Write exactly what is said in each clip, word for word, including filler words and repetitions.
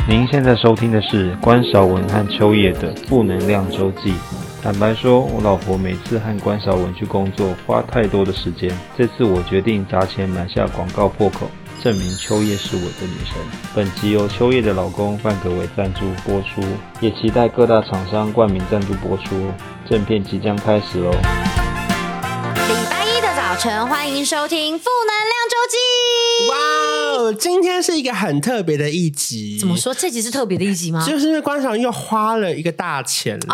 您现在收听的是关韶文和秋叶的负能量周记。坦白说，我老婆每次和关韶文去工作花太多的时间，这次我决定砸钱买下广告破口，证明秋叶是我的女神。本集由秋叶的老公范格伟赞助播出，也期待各大厂商冠名赞助播出。正片即将开始咯。 礼拜一的早晨，欢迎收听负能量周记。 哇哦，今天是一个很特别的一集。 怎么说？这集是特别的一集吗？ 就是因为关韶文又花了一个大钱了。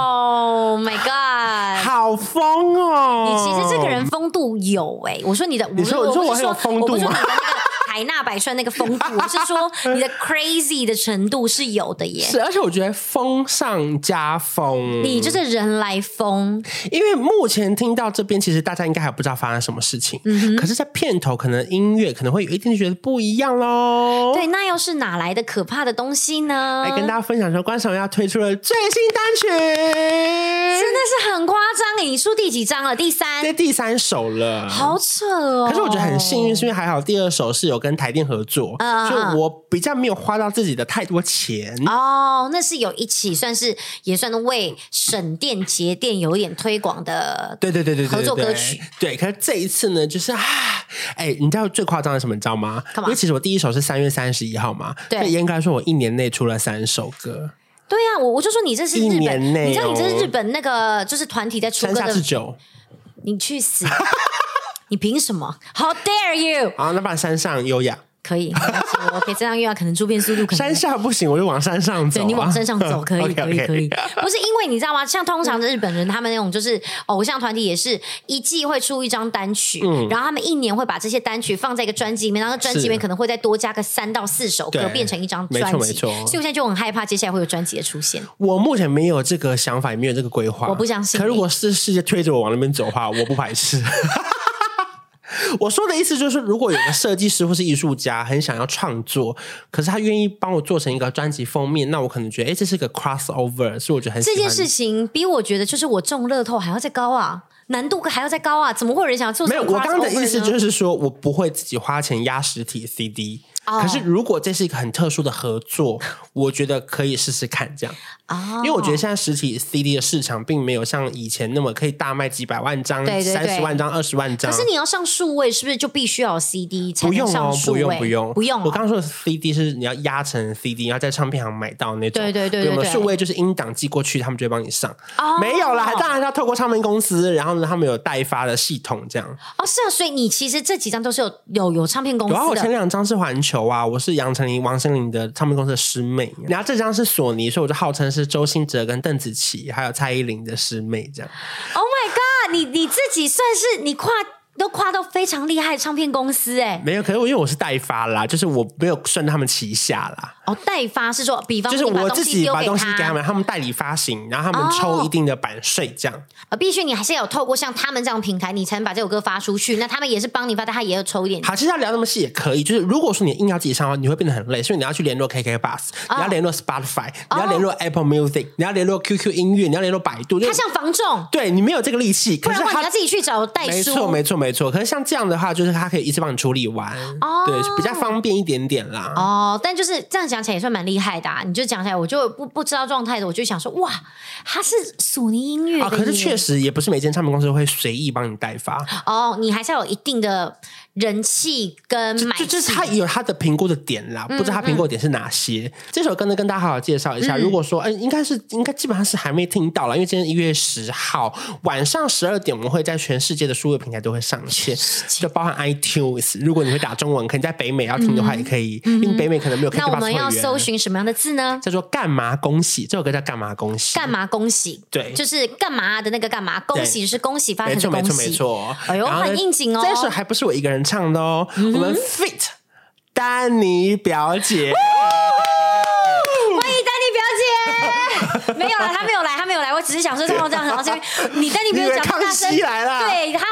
Oh my god， 好疯哦！ 你其实这个人风度有哎、欸。我说你的， 你说我说我很有风度吗？ 海纳百川那个风度，我是说你的 crazy 的程度是有的耶。 是，而且我觉得风上加风， 你就是人来疯。 因为目前听到这边，其实大家应该还不知道发生什么事情。嗯、可是，在片头可能音乐可能会有一点觉得不一样咯。 对，那又是哪来的可怕的东西呢？ 来跟大家分享说，关韶文要推出了最新单曲， 真的是很夸张耶！你出第几张了？第三， 这第三首了， 好扯哦。 可是我觉得很幸运，是因为还好第二首是有跟台电合作，嗯、所以我比较没有花到自己的太多钱哦。那是有一起算是也算为省电节电有一点推广的， 对对对对合作歌曲。 对，可是这一次呢，就是啊，哎，你知道最夸张的什么？你知道吗？因为其实我第一首是三月三十一号嘛，对，严格来说，我一年内出了三首歌。 对啊，我我就说你这是日本， 一年内、哦、 你知道你这是日本那个就是团体在出歌的， 山下智久， 你去死！你凭什么 ？How dare you！ 好，那不然山上优雅可以，我可以这样优雅，可能出片速度可能山下不行，我就往山上走、啊。 对，你往山上走可以， okay, 可以， okay. 可以。不是因为你知道吗？像通常的日本人，他们那种就是偶像团体，也是一季会出一张单曲、嗯，然后他们一年会把这些单曲放在一个专辑里面，然后专辑里面可能会再多加个三到四首歌，变成一张专辑。 没错没错。 所以我现在就很害怕接下来会有专辑的出现。 我目前没有这个想法，也没有这个规划， 我不相信。 可如果是世界推着我往那边走的话，我不排斥。我说的意思就是，如果有个设计师或是艺术家很想要创作，可是他愿意帮我做成一个专辑封面，那我可能觉得，哎，这是个 crossover， 所以我觉得很喜欢。 这件事情比我觉得就是我中乐透还要再高啊，难度还要再高啊，怎么会有人想要做这种 crossover 呢？ 没有，我刚刚的意思就是说，我不会自己花钱压实体 C D。可是如果这是一个很特殊的合作，我觉得可以试试看这样。哦，因为我觉得现在实体 C D 的市场并没有像以前那么可以大卖几百万张、三十万张、二十万张。 可是你要上数位，是不是就必须要有 C D 才能上数位？ 不用哦，不用，不用， 不用、哦。 我刚刚说的 C D 是你要压成 C D， 你要在唱片行买到那种。 对对对对对。 数位就是音档寄过去，他们就会帮你上。哦，没有啦，当然要透过唱片公司，然后呢，他们有代发的系统这样。 哦，是啊，所以你其实这几张都是有有有唱片公司的。 有啊，我前两张是环球啊，我是杨丞琳、王心凌的唱片公司的师妹，然后这张是索尼，所以我就号称是周兴哲跟邓紫棋还有蔡依林的师妹这样。 Oh my god！ 你你自己算是你跨都跨到非常厉害的唱片公司哎、欸， 没有，可是我因为我是代发啦，就是我没有顺他们旗下啦。 哦，代发是说，比方就是我自己把东西给他们， 他们代理发行，然后他们抽一定的版税这样。 呃、哦，必须你还是要有透过像他们这样的平台，你才能把这首歌发出去。那他们也是帮你发，但他也要抽一点。 好，其实要聊那么细也可以。就是如果说你硬要自己上的话，你会变得很累，所以你要去联络 K K Bus，、哦、你要联络 Spotify，、哦、你要联络 Apple Music，、哦、你要联络 Q Q 音乐，你要联络百度。 它像房仲， 对你没有这个力气， 不然的话你要自己去找代书。 没错，没错，没错。可是像这样的话，就是他可以一次帮你处理完，哦、对，比较方便一点点啦。 哦，但就是这样讲起来也算蛮厉害的、啊。你就讲起来，我就不不知道状态的，我就想说，哇，他是索尼音乐的、哦。 可是确实也不是每间唱片公司会随意帮你代发。 哦，你还是要有一定的人气跟买气， 就就是他有他的评估的点啦，嗯、不知道他评估的点是哪些。嗯、这首歌呢，跟大家好好介绍一下。嗯、如果说，哎，应该是应该基本上是还没听到了，因为今天一月十号晚上十二点，我们会在全世界的数位平台都会上线，就包含 iTunes。如果你会打中文，可能在北美要听的话也可以，嗯、因为北美可能没有 K K Bus 会员。 那我们要搜寻什么样的字呢？ 叫做干嘛恭喜，这首歌叫干嘛恭喜， 干嘛恭喜， 对， 就是干嘛的那个干嘛，恭喜就是恭喜发财的恭喜， 没错没错没错。 哎呦，很应景哦。 这首还不是我一个人唱的哦，嗯、我们 feat 丹妮表姐， 欢迎丹妮表姐。没有啦，她没有来，她没有来，我只是想说，这样这样，然后这边你丹妮表姐讲大声， 来了， 对，她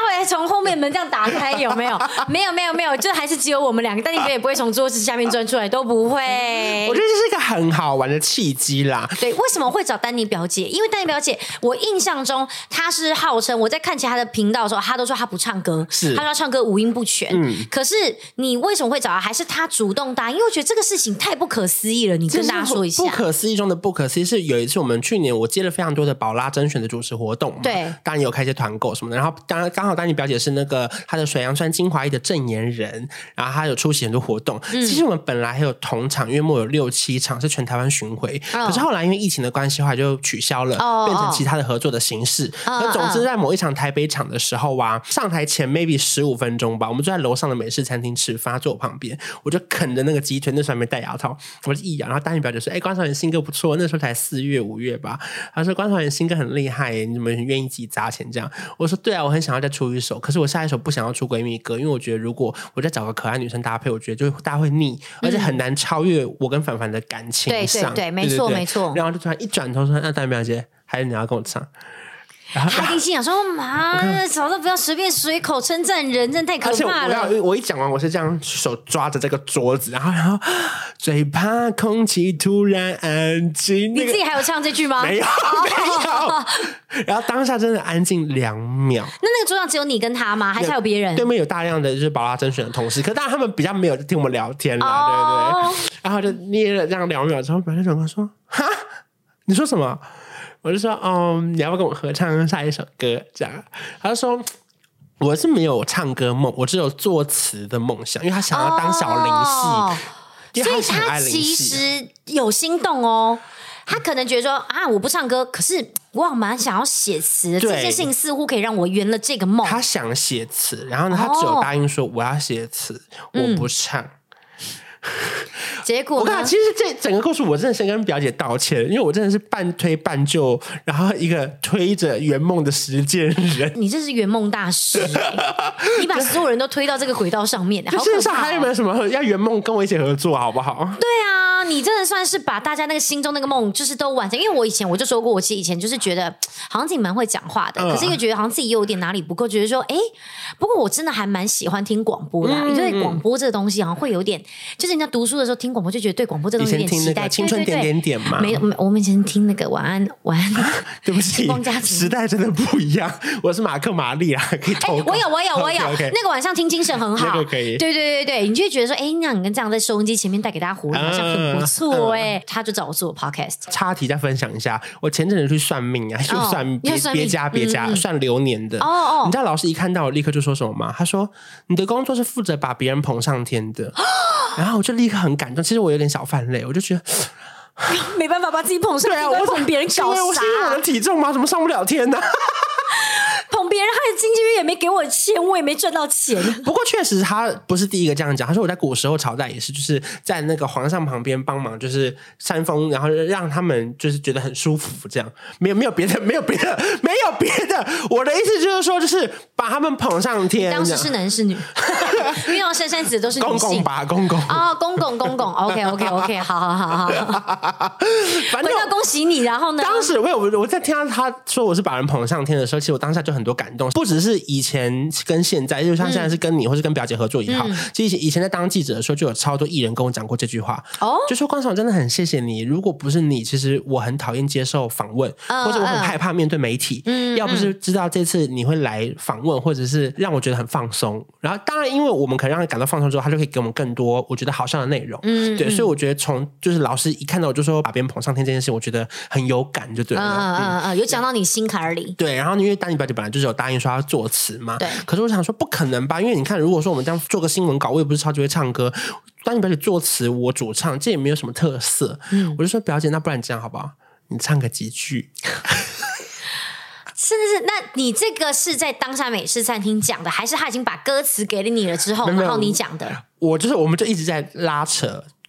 会从后面门这样打开，有没有？没有没有没有，就还是只有我们两个，丹妮表姐不会从桌子下面钻出来，都不会。 我觉得这是一个很好玩的契机啦。 对，为什么会找丹妮表姐？因为丹妮表姐，我印象中她是号称我在看其他的频道的时候，她都说她不唱歌， 是她说她唱歌五音不全。嗯，可是你为什么会找她？还是她主动答应？因为我觉得这个事情太不可思议了，你跟大家说一下。 不可思议中的不可思议是有一次我们去年我接了非常多的宝拉甄选的主持活动嘛， 对， 当然有开一些团购什么的，然后当然刚好丹妮表姐是那个她的水杨酸精华液的证言人，然后她有出席很多活动。嗯、其实我们本来还有同场约莫有六七场是全台湾巡回，哦、可是后来因为疫情的关系，后来就取消了，哦、变成其他的合作的形式。那、哦、总之在某一场台北场的时候啊，上台前 maybe 十五分钟吧，我们就在楼上的美式餐厅吃饭，她坐我旁边，我就啃着那个鸡腿，那时候还没戴牙套，我就一咬，然后丹妮表姐说：“哎、欸，关韶文新歌不错，那时候才四月五月吧。”她说：“关韶文新歌很厉害耶，你怎么愿意自己砸钱这样？”我说：“对啊，我很想要再出一首，可是我下一首不想要出闺蜜歌，因为我觉得如果我再找个可爱女生搭配，我觉得就大家会腻，而且很难超越我跟凡凡的感情上。” 对对对，没错没错。 然后就突然一转头说：“那丹妮表姐，还是你要跟我唱？” 他一定心想说：“妈，早都不要随便随口称赞人，真的太可怕了。” 我, 我一讲完，我是这样手抓着这个桌子，然后然后最怕空气突然安静。 你自己还有唱这句吗？ 没有，没有。然后当下真的安静两秒。 那那个桌上只有你跟他吗？还是还有别人？ 对面有大量的就是宝拉甄选的同事，可当然他们比较没有听我们聊天啦，哦、对不对？然后就捏了这样两秒之后，表姐转过说：“哈，你说什么？”我就说，嗯，你要不要跟我合唱下一首歌？这样，他就说，我是没有唱歌梦，我只有作词的梦想，因为他想要当小林夕， 哦、所以他其实有心动哦。他可能觉得说啊，我不唱歌，可是我蛮想要写词的，这件事情似乎可以让我圆了这个梦。 他想写词，然后呢，他只有答应说我要写词，哦、我不唱。嗯结果呢？ 我看其实这整个故事，我真的先跟表姐道歉，因为我真的是半推半就，然后一个推着圆梦的实践人。 你这是圆梦大师、欸，你把所有人都推到这个轨道上面，好可怕、哦。 世界上还有没有什么要圆梦跟我一起合作，好不好？ 对啊，你真的算是把大家那个心中那个梦，就是都完成。因为我以前我就说过，我其实以前就是觉得好像自己蛮会讲话的，嗯、可是又觉得好像自己又有点哪里不够，觉得说，哎，不过我真的还蛮喜欢听广播的、啊，因为、嗯、广播这个东西好像会有点，就是人家读书的时候听广播就觉得对广播这个东西有点期待。 青春点点点嘛， 没有，我们以前听那个晚安晚安， 对不起，时代真的不一样。我是马克玛丽啊，可以投稿。 我有我有我有， okay, okay 那个晚上听精神很好， 那个可以。 对对对对，你就会觉得说，哎，那你跟这样在收音机前面带给大家活力，好像很不错哎、欸。他就找我做 podcast。 插题再分享一下，我前阵子去算命啊，就算别别家别家、嗯、算流年的。哦哦，你知道老师一看到我立刻就说什么吗？他说你的工作是负责把别人捧上天的。然后我就立刻很感动，其实我有点小泛泪，我就觉得没办法把自己捧上，对啊，我捧别人搞啥？ 我是因为我的体重吗？怎么上不了天呢、啊？ 捧别人，他的经纪人也没给我钱，我也没赚到钱。 不过确实他不是第一个这样讲，他说我在古时候朝代也是，就是在那个皇上旁边帮忙，就是扇风，然后让他们就是觉得很舒服，这样没有没有别的，没有别的，没有别的。我的意思就是说，就是把他们捧上天。 当时是男是女？因为珊珊子都是女性， 公公吧，公公哦，公公公公 ，OK OK OK， 好好好好。反正要恭喜你，然后呢？ 当时我有我在听到他说我是把人捧上天的时候，其实我当下就很多感动，不只是以前跟现在，就像现在是跟你、嗯、或是跟表姐合作也好，嗯、其实以前在当记者的时候，就有超多艺人跟我讲过这句话，哦，就说关韶文真的很谢谢你，如果不是你，其实我很讨厌接受访问，嗯、或者我很害怕面对媒体，嗯、要不是知道这次你会来访问，或者是让我觉得很放松，然后当然因为我们可能让你感到放松之后，他就可以给我们更多我觉得好笑的内容，嗯、对，所以我觉得从就是老师一看到我就说把别人捧上天这件事，我觉得很有感，就对了， 嗯嗯嗯，有讲到你心坎里， 对，然后因为丹妮表姐本来就是有答应说要作词嘛， 对， 可是我想说不可能吧，因为你看，如果说我们这样做个新闻稿，我也不是超级会唱歌，丹妮表姐作词，我主唱，这也没有什么特色，嗯，我就说表姐，那不然这样好不好？你唱个几句。 是是是，那你这个是在当下美式餐厅讲的，还是他已经把歌词给了你了之后，然后你讲的？ 我就是，我们就一直在拉扯。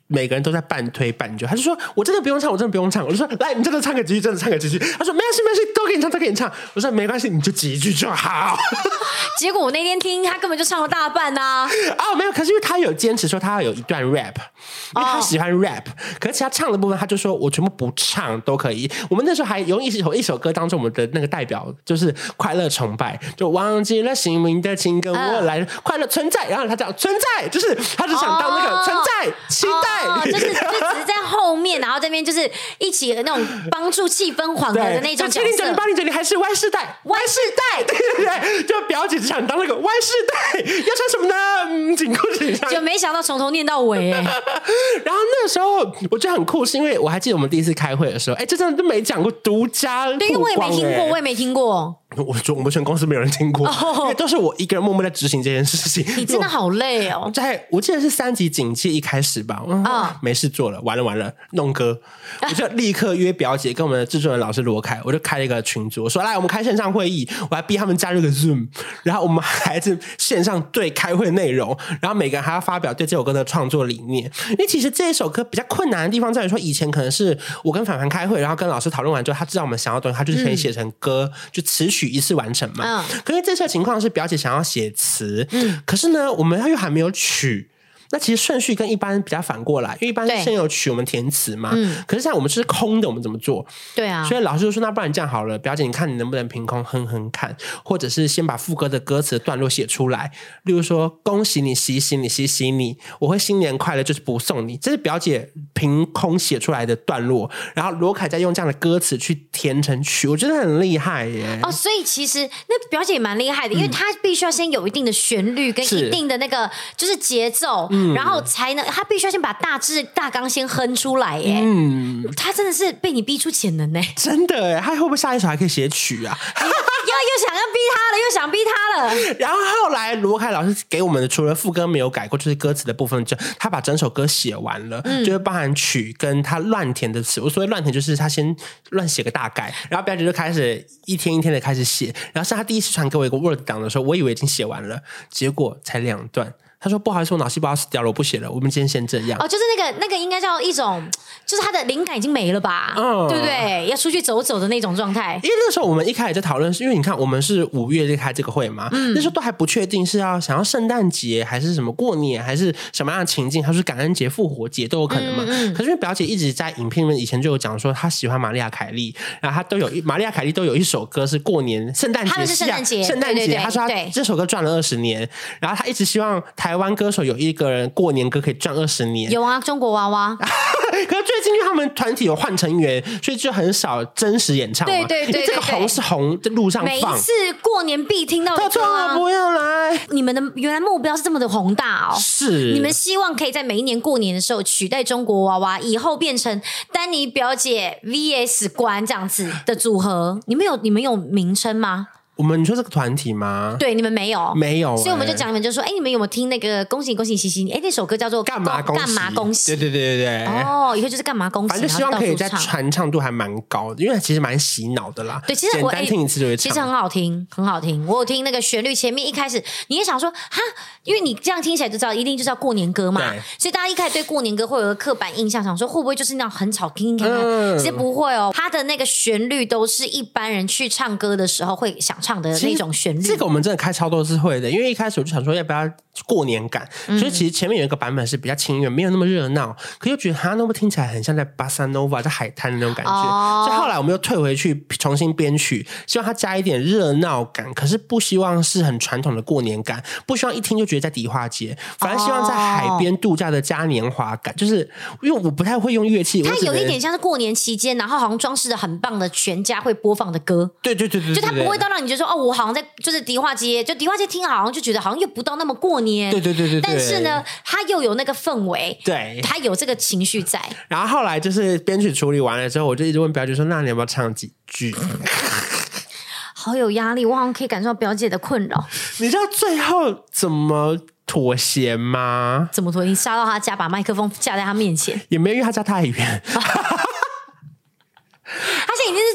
每个人都在半推半就，他就说我真的不用唱，我真的不用唱。我就说来，你真的唱个几句，真的唱个几句。他说没关系，没关系，都给你唱，都给你唱。我说没关系，你就几句就好。 结果我那天听他根本就唱了大半啊！ 哦，没有，可是因为他有坚持说他要有一段 rap， 因为他喜欢 rap，、哦、可是其他唱的部分他就说我全部不唱都可以。我们那时候还用一首一首歌当做我们的那个代表，就是快乐崇拜，就忘记了姓名的情跟我来、嗯、快乐存在，然后他讲存在，就是他就想当那个存在、哦、期待。 哦，就是就只是在后面，然后这边就是一起那种帮助气氛缓和的那种角色。七零九零八零九零还是 Y 世代 ，Y 世代，对对对，就表姐只想当那个 Y 世代，要穿什么呢？嗯，紧裤紧上。 就没想到从头念到尾哎。 然后那个时候我觉得很酷，是因为我还记得我们第一次开会的时候，哎，这真的都没讲过独家曝光， 对，因为我也没听过，我也没听过。 我说我们全公司没有人听过、哦、因为都是我一个人默默在执行这件事情。 你真的好累哦。 在我记得是三级警戒一开始吧、嗯哦、没事做了，完了完了弄歌，我就立刻约表姐跟我们的制作人老师罗凯，我就开了一个群组，我说来我们开线上会议，我还逼他们加入个 Zoom， 然后我们还是线上对开会内容，然后每个人还要发表对这首歌的创作理念。因为其实这一首歌比较困难的地方在于说，以前可能是我跟凡凡开会，然后跟老师讨论完之后，他知道我们想要的东西，他就是可以写成歌、嗯、就词曲一次完成嘛、嗯、可是这次的情况是表姐想要写词、嗯、可是呢我们又还没有曲，那其实顺序跟一般比较反过来，因为一般是先有曲我们填词嘛、嗯、可是像我们是空的，我们怎么做？ 对啊， 所以老师就说那不然这样好了，表姐你看你能不能凭空哼哼看，或者是先把副歌的歌词的段落写出来，例如说恭喜你喜喜你喜喜你，我会新年快乐就是不送你，这是表姐凭空写出来的段落，然后罗凯再用这样的歌词去填成曲，我觉得很厉害耶。 哦，所以其实那表姐也蛮厉害的、嗯、因为她必须要先有一定的旋律跟一定的那个就是节奏、嗯、然后才能她必须要先把大致大纲先哼出来耶。嗯，她真的是被你逼出潜能耶， 真的耶。她会不会下一首还可以写曲啊？ 又又想要逼他了，又想逼他了。 然后后来罗凯老师给我们的除了副歌没有改过，就是歌词的部分，就他把整首歌写完了、嗯、就是包含曲跟他乱填的词。我所谓乱填就是他先乱写个大概，然后表姐就开始一天一天的开始写，然后是他第一次传给我一个 Word 档的时候，我以为已经写完了，结果才两段。他说不好意思，我脑细胞死掉了，我不写了，我们今天先这样。 哦，就是那个那个应该叫一种，就是他的灵感已经没了吧、嗯、对不对？要出去走走的那种状态。 因为那时候我们一开始在讨论，因为你看我们是五月就开这个会嘛、嗯、那时候都还不确定是要想要圣诞节还是什么过年还是什么样的情境，他说感恩节复活节都有可能嘛、嗯嗯、可是因为表姐一直在影片里面以前就有讲说她喜欢玛丽亚凯莉，然后她都有玛丽亚凯莉都有一首歌是过年圣诞节， 他们是圣诞节圣诞节，她说她这首歌赚了二十年，然后她一直希望台湾歌手有一个人过年歌可以赚二十年。 有啊，中国娃娃。 可是最近因为他们团体有换成员，所以就很少真实演唱嘛。 对对 对, 对, 对, 对， 这个红是红在路上放， 每一次过年必听到的歌啊。 不要来！你们的原来目标是这么的宏大哦。 是， 你们希望可以在每一年过年的时候取代中国娃娃，以后变成丹妮表姐 V S 关这样子的组合。你们有你们有名称吗？ 我们你说这个团体吗？ 对，你们没有， 没有、欸， 所以我们就讲，你们就说，哎、欸，你们有没有听那个恭喜恭喜喜喜？哎、欸，那首歌叫做干嘛恭喜？ 干嘛恭喜？ 对对对对对。 哦，以后就是干嘛恭喜？ 反正希望可以在传唱度还蛮高的，因为其实蛮洗脑的啦。 对，其实我简单听一次就会唱、 欸，其实很好听，很好听。我有听那个旋律前面一开始，你也想说哈，因为你这样听起来就知道，一定就是要过年歌嘛。所以大家一开始对过年歌会有个刻板印象，想说会不会就是那种很吵听听看看？嗯、其实不会哦，它的那个旋律都是一般人去唱歌的时候会想唱的那种旋律。 这个我们真的开超多次会的，因为一开始我就想说要不要过年感、嗯、所以其实前面有一个版本是比较轻音乐，没有那么热闹，可又觉得它那么听起来很像在巴萨诺瓦在海滩的那种感觉、哦、所以后来我们又退回去重新编曲，希望它加一点热闹感，可是不希望是很传统的过年感，不希望一听就觉得在迪化街，反而希望在海边度假的嘉年华感、哦、就是因为我不太会用乐器， 它有一点像是过年期间然后好像装饰的很棒的全家会播放的歌。 对对对 对, 对, 对, 对， 就它不会到让你觉得说哦，我好像在就是迪化街，就迪化街听好像就觉得好像又不到那么过年。 对对对 对, 对， 但是呢它又有那个氛围， 对， 它有这个情绪在。 然后后来就是编曲处理完了之后，我就一直问表姐说那你要不要唱几句？ 好有压力，我好像可以感受到表姐的困扰。 你知道最后怎么妥协吗？ 怎么妥协？你杀到他家把麦克风架在他面前？ 也没有，因为他家太远。 他现在已经是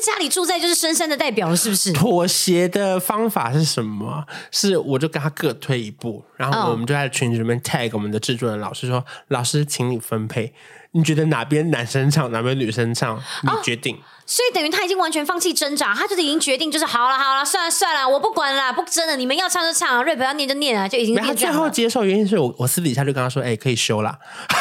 家里住在就是深深的代表了，是不是？ 妥协的方法是什么？是我就跟他各退一步，然后我们就在群组里面 tag 我们的制作人老师说：“老师，请你分配，你觉得哪边男生唱，哪边女生唱，你决定。”哦， 所以等于他已经完全放弃挣扎，他就是已经决定，就是好了好了，算了算了，我不管了，不争了，你们要唱就唱 ，rap 要念就念啊，就已经念这样了。 他最后接受原因是我我私底下就跟他说：“哎、欸，可以修啦。”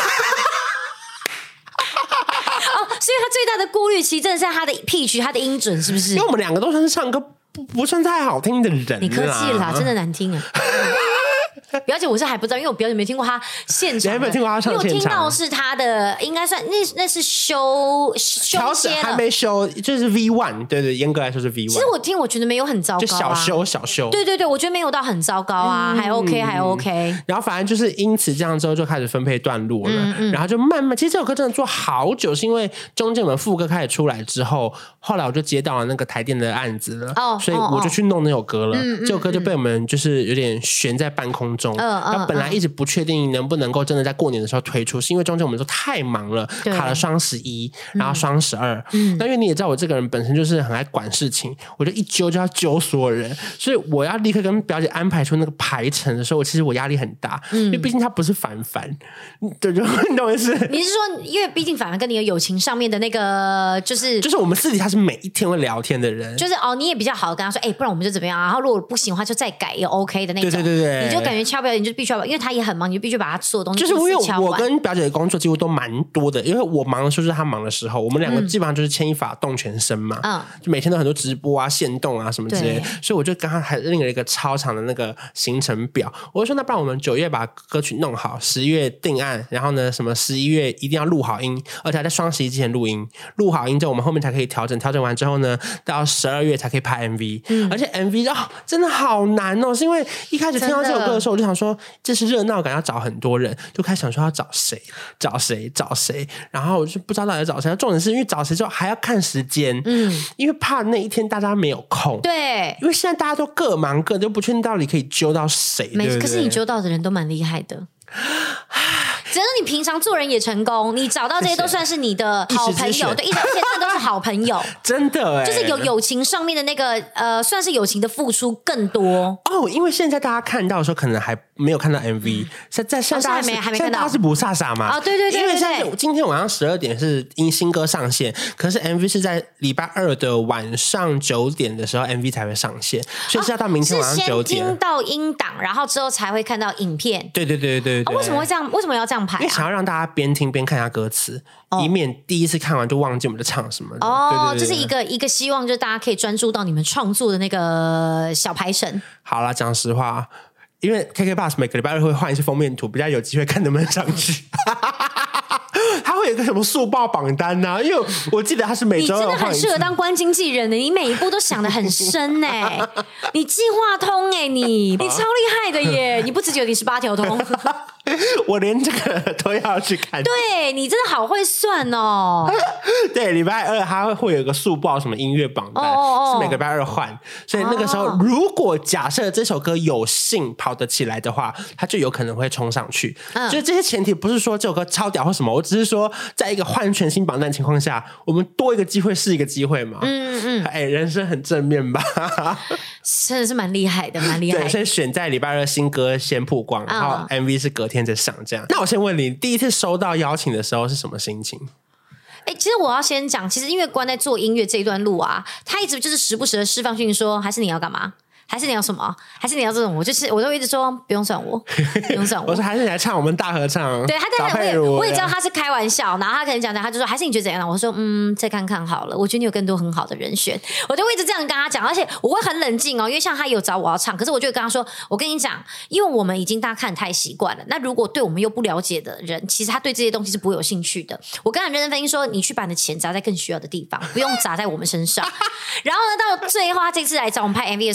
所以他最大的顾虑其实真的是他的 pitch 他的音准是不是？ 因为我们两个都算是唱歌不不算太好听的人， 你客气了啦，真的难听啊。表姐我是还不知道，因为我表姐没听过他现场， 你还没有听过他唱现场？ 你有听到是他的，应该算那那是修修些了， 还没修，就是 V 一， 对对，严格来说是 V 一。 其实我听我觉得没有很糟糕、啊， 就小修小修。 对对对，我觉得没有到很糟糕啊，嗯、还 OK 还 OK。 然后反正就是因此这样之后就开始分配段落了，嗯嗯然后就慢慢，其实这首歌真的做好久，是因为中间我们副歌开始出来之后，后来我就接到了那个台电的案子了，哦、所以我就去弄那首歌了。嗯、这首歌就被我们就是有点悬在半空中。嗯然后本来一直不确定能不能够真的在过年的时候推出，是因为中间我们都太忙了，卡了双十一，然后双十二。嗯，那因为你也知道我这个人本身就是很爱管事情，我就一揪就要揪所有人，所以我要立刻跟表姐安排出那个排程的时候，其实我压力很大，嗯、因为毕竟他不是凡凡，对，就你懂我意思？ 你是说，因为毕竟凡凡跟你的友情上面的那个，就是就是我们私底下是每一天会聊天的人， 就是哦，你也比较好跟他说，哎、欸，不然我们就怎么样、啊，然后如果不行的话就再改也 OK 的那种， 对对对对， 你就感觉敲表姐你就必须要，因为他也很忙，你就必须把他所有东西就是因为我跟表姐的工作几乎都蛮多的，因为我忙的时候就是他忙的时候，我们两个基本上就是牵一发动全身嘛，嗯，就每天都很多直播啊、限动啊什么之类的，所以我就刚刚还另了一个超长的那个行程表，我就说那不然我们九月把歌曲弄好，十月定案，然后呢什么十一月一定要录好音，而且还在双十一之前录音，录好音之后我们后面才可以调整，调整完之后呢，到十二月才可以拍 M V，嗯、而且 M V 哦真的好难哦，是因为一开始听到这首歌的时候，我就想说这是热闹感，要找很多人，就开始想说要找谁，找谁，找谁，然后我就不知道到底找谁。重点是因为找谁之后还要看时间，嗯，因为怕那一天大家没有空， 对， 因为现在大家都各忙各的，就不确定到底可以揪到谁。 没， 对对可是你揪到的人都蛮厉害的。只要你平常做人也成功，你找到这些都算是你的好朋友，对，一而且真的都是好朋友， 真的哎， 就是有友情上面的那个呃，算是友情的付出更多哦。因为现在大家看到的时候，可能还没有看到 M V， 现在现在大家是、 哦、还没看到， 现在大家是不飒飒嘛？ 哦，对对对对对， 因为现在今天晚上十二点是因新歌上线，可是 M V 是在礼拜二的晚上九点的时候 M V 才会上线，所以是要到明天晚上九点、 哦、是先听到音档，然后之后才会看到影片。 对对对对 对, 对、 哦，为什么会这样？为什么要这样排、啊？ 因为想要让大家边听边看一下歌词，哦、以免第一次看完就忘记我们在唱什么的。 哦， 对对对对， 这是一个一个希望，就是大家可以专注到你们创作的那个小排程。 好啦，讲实话，因为 K K Bus 每个礼拜二会换一次封面图，比较有机会看能不能上去。他会有一个什么速报榜单啊？因为我记得他是每周二换一次。 你真的很适合当官经纪人的，你每一步都想得很深哎、欸，你计划通哎、欸，你你超厉害的耶！你不只有你十八条通， 我连这个都要去看。 对，你真的好会算哦。 对，礼拜二他会有一个速报什么音乐榜单，哦哦哦是每个礼拜二换，所以那个时候、哦、如果假设这首歌有幸跑得起来的话，他就有可能会冲上去。嗯，所以这些前提不是说这首歌超屌或什么，我只是说在一个换全新榜单情况下，我们多一个机会是一个机会嘛。嗯嗯，哎，人生很正面吧？ 真的是蛮厉害的，蛮厉害的。 对，所以选在礼拜二新歌先曝光，然后 M V 是隔天再上这样。那我先问你，第一次收到邀请的时候是什么心情？ 哎、欸，其实我要先讲，其实因为关在做音乐这一段路啊，他一直就是时不时的释放讯息说，还是你要干嘛？还是你要什么？还是你要这种？我就是我都一直说不用算我，不用算我。 我说还是你来唱我们大合唱。 对，他在我也我也知道他是开玩笑，然后他可能讲讲，他就说还是你觉得怎样？我说嗯，再看看好了。我觉得你有更多很好的人选，我就会一直这样跟他讲，而且我会很冷静哦，因为像他有找我要唱，可是我就会跟他说，我跟你讲，因为我们已经大家看太习惯了，那如果对我们又不了解的人，其实他对这些东西是不会有兴趣的。我跟他认真分析说，你去把你的钱砸在更需要的地方，不用砸在我们身上。然后呢，到最后他这次来找我们拍 M V 的时候，因为这中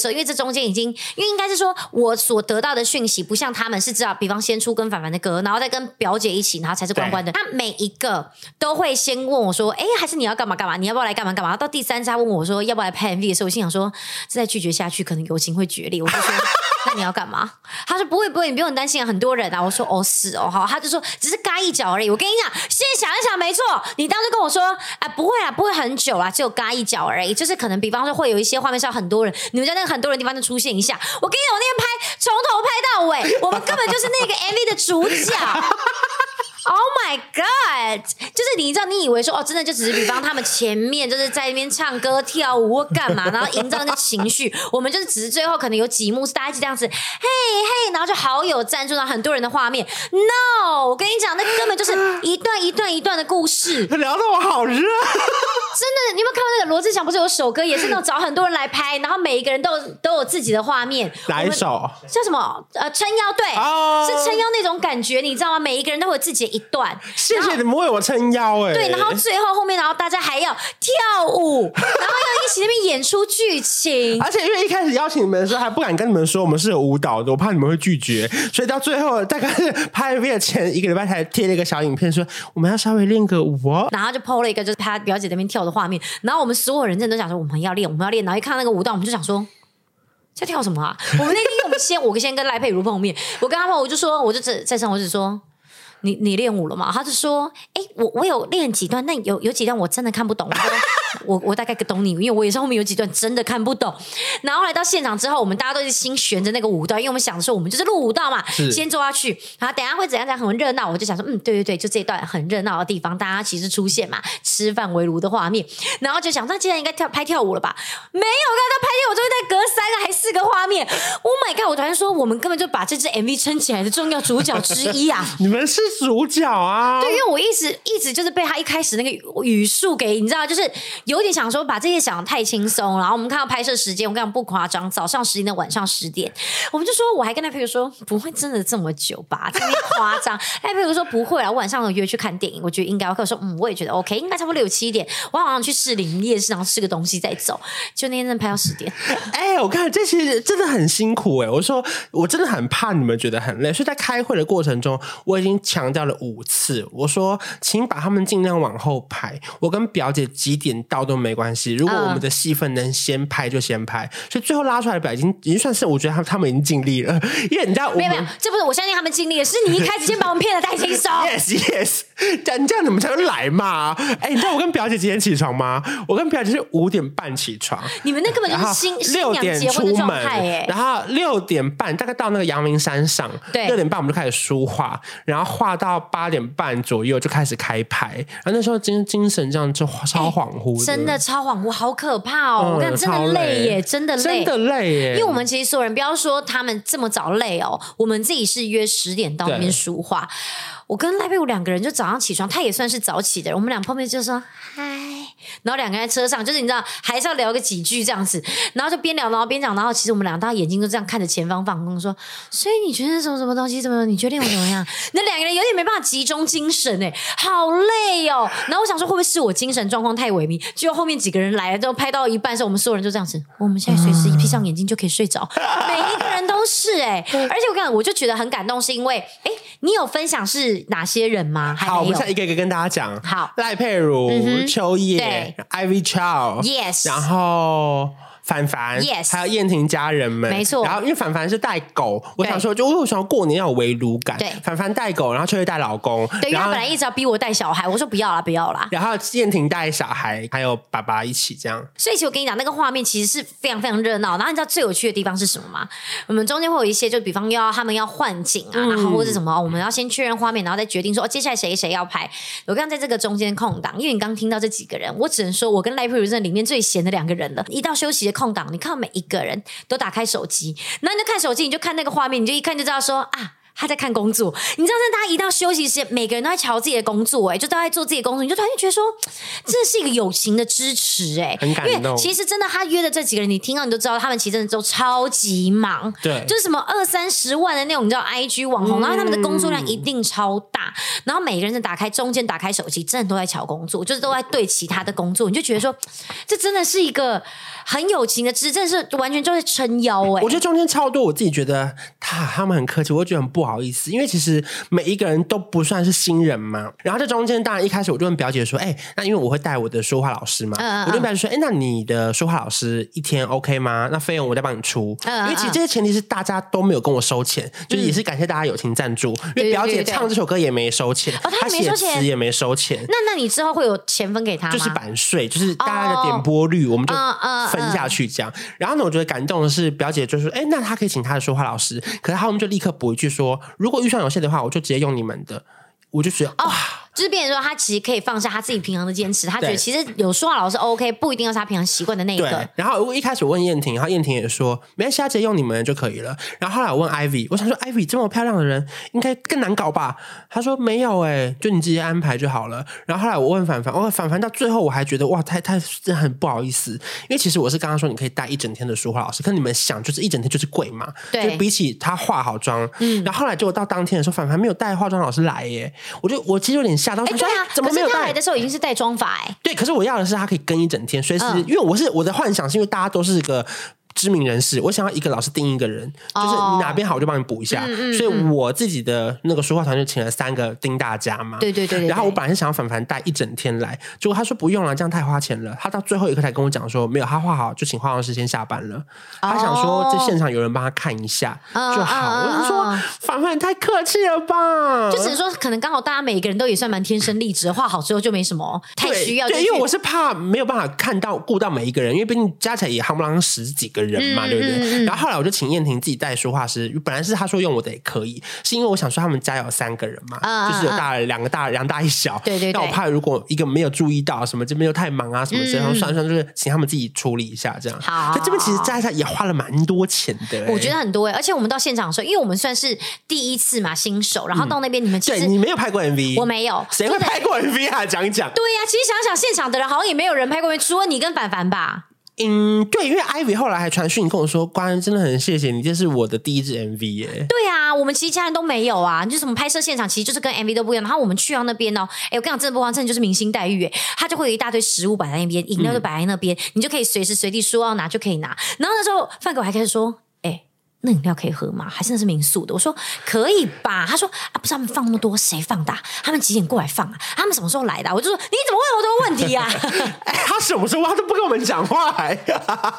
中间已经，因为应该是说我所得到的讯息不像他们是知道，比方先出跟凡凡的歌，然后再跟表姐一起，然后才是关关的。他每一个都会先问我说：“哎，还是你要干嘛干嘛？你要不要来干嘛干嘛？”到第三次他问我说：“要不要来拍 M V 的时候，我心想说，这再拒绝下去，可能友情会决裂。”我就说：“那你要干嘛？”他说：“不会不会，你不用很担心啊，很多人啊。”我说：“哦是哦，好。”他就说：“只是嘎一脚而已。”我跟你讲，现在想一想，没错，你当时跟我说：“啊，不会啊，不会很久啦，只有嘎一脚而已。”就是可能比方说会有一些画面上很多人，你们在那个很多人的地方就出现一下。我跟你讲，我那天拍从头拍到尾，我们根本就是那个 M V 的主角。Oh my god！ 就是你知道，你以为说哦，真的就只是比方他们前面就是在那边唱歌跳舞或干嘛，然后营造那个情绪。我们就是只是最后可能有几幕是大家一起这样子，嘿嘿，然后就好友赞助到很多人的画面。No， 我跟你讲，那根本就是一段一段一段的故事。 聊得我好热。真的，你有没有看到那个罗志祥不是有首歌，也是那种找很多人来拍，然后每一个人都有都有自己的画面。 哪一首？ 叫什么？呃，撑腰，对，哦、是撑腰那种感觉，你知道吗？每一个人都会有自己的一段。 谢谢你们为我撑腰哎、欸。 对，然后最后后面，然后大家还要跳舞，然后要一起那边演出剧情。 而且因为一开始邀请你们的时候，还不敢跟你们说我们是有舞蹈的，我怕你们会拒绝，所以到最后大概是拍 M V 的前一个礼拜才贴了一个小影片，说我们要稍微练个舞哦。 然后就 po 了一个就是他表姐在那边跳的画面，然后我们所有人真的都想说我们要练，我们要练，然后一看到那个舞蹈，我们就想说。在跳什么啊？我们那天我们先我先跟赖佩如碰面，我跟他碰，我就说，我就在在上，我就说。你你练舞了吗？他就说，哎、欸，我我有练几段，那有有几段我真的看不懂。我说我我大概懂你，因为我也是后面有几段真的看不懂。然后后来到现场之后，我们大家都是心悬着那个舞蹈，因为我们想说我们就是录舞蹈嘛，先做下去，然后等一下会怎样怎样很热闹。我就想说，嗯，对对对，就这一段很热闹的地方，大家其实出现嘛，吃饭围炉的画面。然后就想，那既然应该跳拍跳舞了吧？没有，刚才拍跳舞就会再隔三个还四个画面。Oh my god！ 我突然说，我们根本就把这支 M V 撑起来的重要主角之一啊！ 你们是主角啊！ 对，因为我一直一直就是被他一开始那个语速给你知道，就是有点想说把这些想得太轻松。然后我们看到拍摄时间，我跟你讲不夸张，早上十点到晚上十点，我们就说，我还跟他朋友说不会真的这么久吧，这边夸张。他朋友说不会啦，我晚上有约去看电影，我觉得应该。我说嗯，我也觉得 OK， 应该差不多六七点，我好像去士林夜市，然后吃个东西再走。就那天真的拍到十点。 哎、欸，我看这其实真的很辛苦哎、欸。我说我真的很怕你们觉得很累，所以在开会的过程中，我已经强调了五次，我说请把他们尽量往后排，我跟表姐几点到都没关系，如果我们的戏份能先拍就先拍。所以最后拉出来的表已经已经算是我觉得他他们已经尽力了，因为你知道我们没有没有，这不是我相信他们尽力了，是你一开始先把我们骗得太轻松。 yes yes， 这样这样你们才会来嘛。哎、欸，你知道我跟表姐几点起床吗？我跟表姐是五点半起床， 你们那根本就是新新娘结婚的状态哎。 然后六点半大概到那个阳明山上， 对， 六点半我们就开始梳化，然后画到八点半左右就开始开拍，然后那时候精精神这样就超恍惚的、欸， 真的超恍惚，好可怕哦！嗯、我跟你真的累耶，真的累， 真的累耶。 因为我们其实所有人不要说他们这么早累哦，我们自己是约十点到那边梳化。我跟赖佩如两个人就早上起床，他也算是早起的人，我们俩碰面就说嗨，然后两个人在车上，就是你知道还是要聊个几句这样子，然后就边聊然后边讲，然后其实我们两个大家眼睛都这样看着前方放空，说所以你觉得什么什么东西怎么？你决定我怎么样？那两个人有点没办法集中精神哎，好累哦。然后我想说会不会是我精神状况太萎靡？结果后面几个人来了之后拍到一半的时候，我们所有人就这样子，我们现在随时一闭上眼睛就可以睡着，每一个人都是哎。而且我跟你讲，我就觉得很感动，是因为哎，你有分享是哪些人吗？ 好，我们现在一个一个跟大家讲。 好， 赖佩如、嗯、秋叶、Ivy Chow， 然后凡凡 ，yes， 还有燕婷家人们， 没错。 然后因为凡凡是带狗，我想说，就我想过年要有围炉感。 对， 凡凡带狗，然后秋叶带老公。 对，因为他本来一直要逼我带小孩，我说不要啦，不要啦。 然后燕婷带小孩，还有爸爸一起这样。 所以其实我跟你讲，那个画面其实是非常非常热闹。然后你知道最有趣的地方是什么吗？我们中间会有一些，就比方要他们要换景啊，嗯、然后或者什么，我们要先确认画面，然后再决定说哦，接下来谁谁要拍。我刚刚在这个中间空档，因为你刚听到这几个人，我只能说我跟赖佩如这里面最闲的两个人了。一到休息的空档，你看到每一个人都打开手机，然后你就看手机，你就看那个画面，你就一看就知道说啊。 他在看工作。你知道，大家一到休息时间，每个人都在瞧自己的工作、欸，哎，就都在做自己的工作，你就突然觉得说，这是一个友情的支持、欸，哎， 很感动。 因为其实真的，他约的这几个人，你听到你都知道，他们其实真的都超级忙， 对， 就是什么二三十万的那种，你知道 I G 网红，嗯、然后他们的工作量一定超大，然后每个人在打开中间打开手机，真的都在瞧工作，就是都在对其他的工作，你就觉得说，这真的是一个很友情的支，真的是完全就是撑腰哎、欸。 我觉得中间超多，我自己觉得他他们很客气，我觉得很不好意思，因为其实每一个人都不算是新人嘛。然后这中间当然一开始我就问表姐说，哎、欸，那因为我会带我的说话老师嘛，嗯嗯嗯我就表姐说，哎、欸，那你的说话老师一天 OK 吗？那费用我再帮你出，嗯嗯嗯因为其实这些前提是大家都没有跟我收钱，嗯、就是也是感谢大家友情赞助，因为表姐唱这首歌也没收钱， 哦，他也没收钱， 她写词也没收钱。 那那你之后会有钱分给他吗？ 就是版税，就是大家的点播率，哦、我们就分下去这样。嗯嗯嗯然后呢，我觉得感动的是表姐就说，哎，那她可以请她的说话老师，可是他们就立刻补一句说，如果预算有限的话，我就直接用你们的。我就觉得哇。哦就是变成说，他其实可以放下他自己平常的坚持，他觉得其实有说话老师 OK， 不一定要是他平常习惯的那一个。 对。然后一开始我问燕婷，然后燕婷也说没关系，直接用你们就可以了。然后后来我问 Ivy， 我想说 Ivy 这么漂亮的人，应该更难搞吧？他说没有哎、欸，就你直接安排就好了。然后后来我问凡凡，我凡凡到最后我还觉得哇，太太真的很不好意思，因为其实我是刚刚说你可以带一整天的说话老师，可你们想就是一整天就是贵嘛， 对， 就比起他化好妆，嗯。然后后来结果到当天的时候，凡凡没有带化妆老师来耶，我就我其实有点吓到， 哎、欸，对啊， 怎么没有带？ 可是他来的时候已经是带妆发哎， 对，可是我要的是他可以跟一整天，随时、嗯、因为我是我的幻想是因为大家都是个知名人士，我想要一个老师盯一个人，就是你哪边好我就帮你补一下、嗯嗯、所以我自己的那个说话团就请了三个盯大家嘛， 对对 对, 对, 对。 然后我本来是想要凡凡带一整天来，结果他说不用了，这样太花钱了。他到最后一刻才跟我讲说，没有，他画好就请化妆师先下班了。他想说这现场有人帮他看一下就好。哦、我就说凡凡太客气了吧， 就只是说可能刚好大家每一个人都也算蛮天生丽质的，画好之后就没什么太需要。 对，因为我是怕没有办法看到顾到每一个人，因为毕竟加起来也夯不啷十几个人嘛，嗯、对不对？然后后来我就请燕婷自己带说话师，本来是他说用我的也可以，是因为我想说他们家有三个人嘛，嗯、就是有大两个大两大一小， 对对对。 那我怕如果一个没有注意到什么这边又太忙啊什么之类，然后算算就是请他们自己处理一下这样。 好， 这边其实加一下也花了蛮多钱的、欸， 我觉得很多哎、欸，而且我们到现场的时候，因为我们算是第一次嘛新手，然后到那边你们其实、 嗯、对你没有拍过 M V， 我没有， 谁会拍过 M V 啊？讲一讲。 对呀、啊，其实想想现场的人好像也没有人拍过 M V， 除了你跟凡凡吧。 嗯，对，因为 Ivy 后来还传讯跟我说，关真的很谢谢你，这是我的第一支 M V 耶。 对啊，我们其实家人都没有啊，你就什么拍摄现场其实就是跟 M V 都不一样。然后我们去到那边哦，哎，我跟你讲，真的不慌，真的就是明星待遇耶，他就会有一大堆食物摆在那边，饮料就摆在那边、嗯，你就可以随时随地说要拿就可以拿。然后那时候范哥还开始说，哎。那饮料可以喝吗？还是那是民宿的？我说可以吧。他说啊，不是他们放那么多，谁放的、啊？他们几点过来放啊？他们什么时候来的、啊？我就说你怎么问我多问题啊？ 哎，他什么时候他都不跟我们讲话、欸，他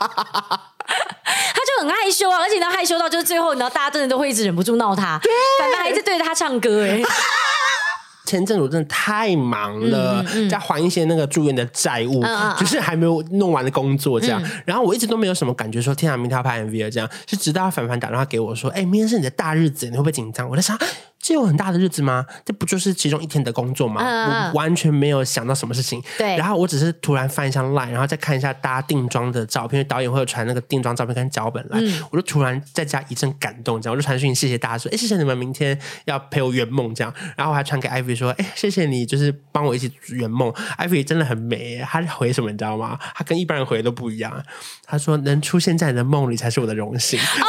就很害羞啊，而且他害羞到就是最后，你知道大家真的都会一直忍不住闹他，反正还是对着他唱歌哎、欸。 前阵子我真的太忙了，嗯嗯、在还一些那个住院的债务，嗯、就是还没有弄完的工作这样、嗯。然后我一直都没有什么感觉说，天啊，明天要拍 M V 了这样。是直到凡凡打电话给我说，哎、欸，明天是你的大日子，你会不会紧张？我在想。这有很大的日子吗？这不就是其中一天的工作吗？嗯、我完全没有想到什么事情。 对， 然后我只是突然翻一下 line， 然后再看一下大家定妆的照片，因为导演会有传那个定妆照片跟脚本来，嗯、我就突然在家一阵感动，这样我就传讯谢谢大家说，哎，谢谢你们明天要陪我圆梦这样。然后我还传给 Ivy 说，哎，谢谢你，就是帮我一起圆梦。Ivy 真的很美耶，她回什么你知道吗？她跟一般人回都不一样。她说能出现在你的梦里才是我的荣幸。哦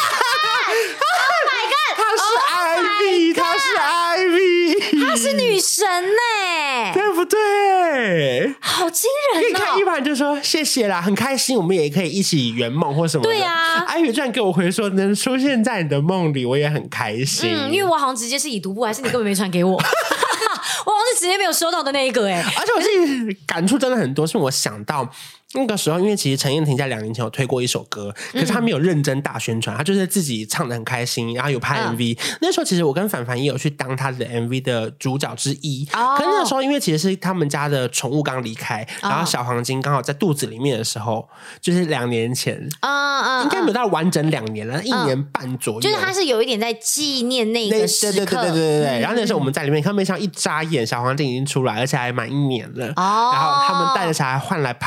她是女神呢、欸， 对不对？ 好惊人、哦！ 你看一般人就说谢谢啦，很开心，我们也可以一起圆梦或什么的。 对啊， 艾宇居然给我回说能出现在你的梦里，我也很开心。 嗯，因为我好像直接是已读不，还是你根本没传给我？我好像是直接没有收到的那一个哎、欸。 而且我自己感触真的很多，是我想到。那个时候，因为其实陈燕婷在两年前有推过一首歌，可是她没有认真大宣传，她就是自己唱得很开心，然后有拍 M V、嗯。那时候其实我跟凡凡也有去当她的 M V 的主角之一。哦、可是那时候，因为其实是他们家的宠物刚离开，然后小黄金刚好在肚子里面的时候，就是两年前，嗯嗯，应该没有到完整两年了，一年半左右。 就是他是有一点在纪念那个时刻， 对对对对对对对。然后那时候我们在里面，看没想到一眨眼，小黄金已经出来，而且还满一年了。哦，然后他们带着小孩换来拍我的 M V。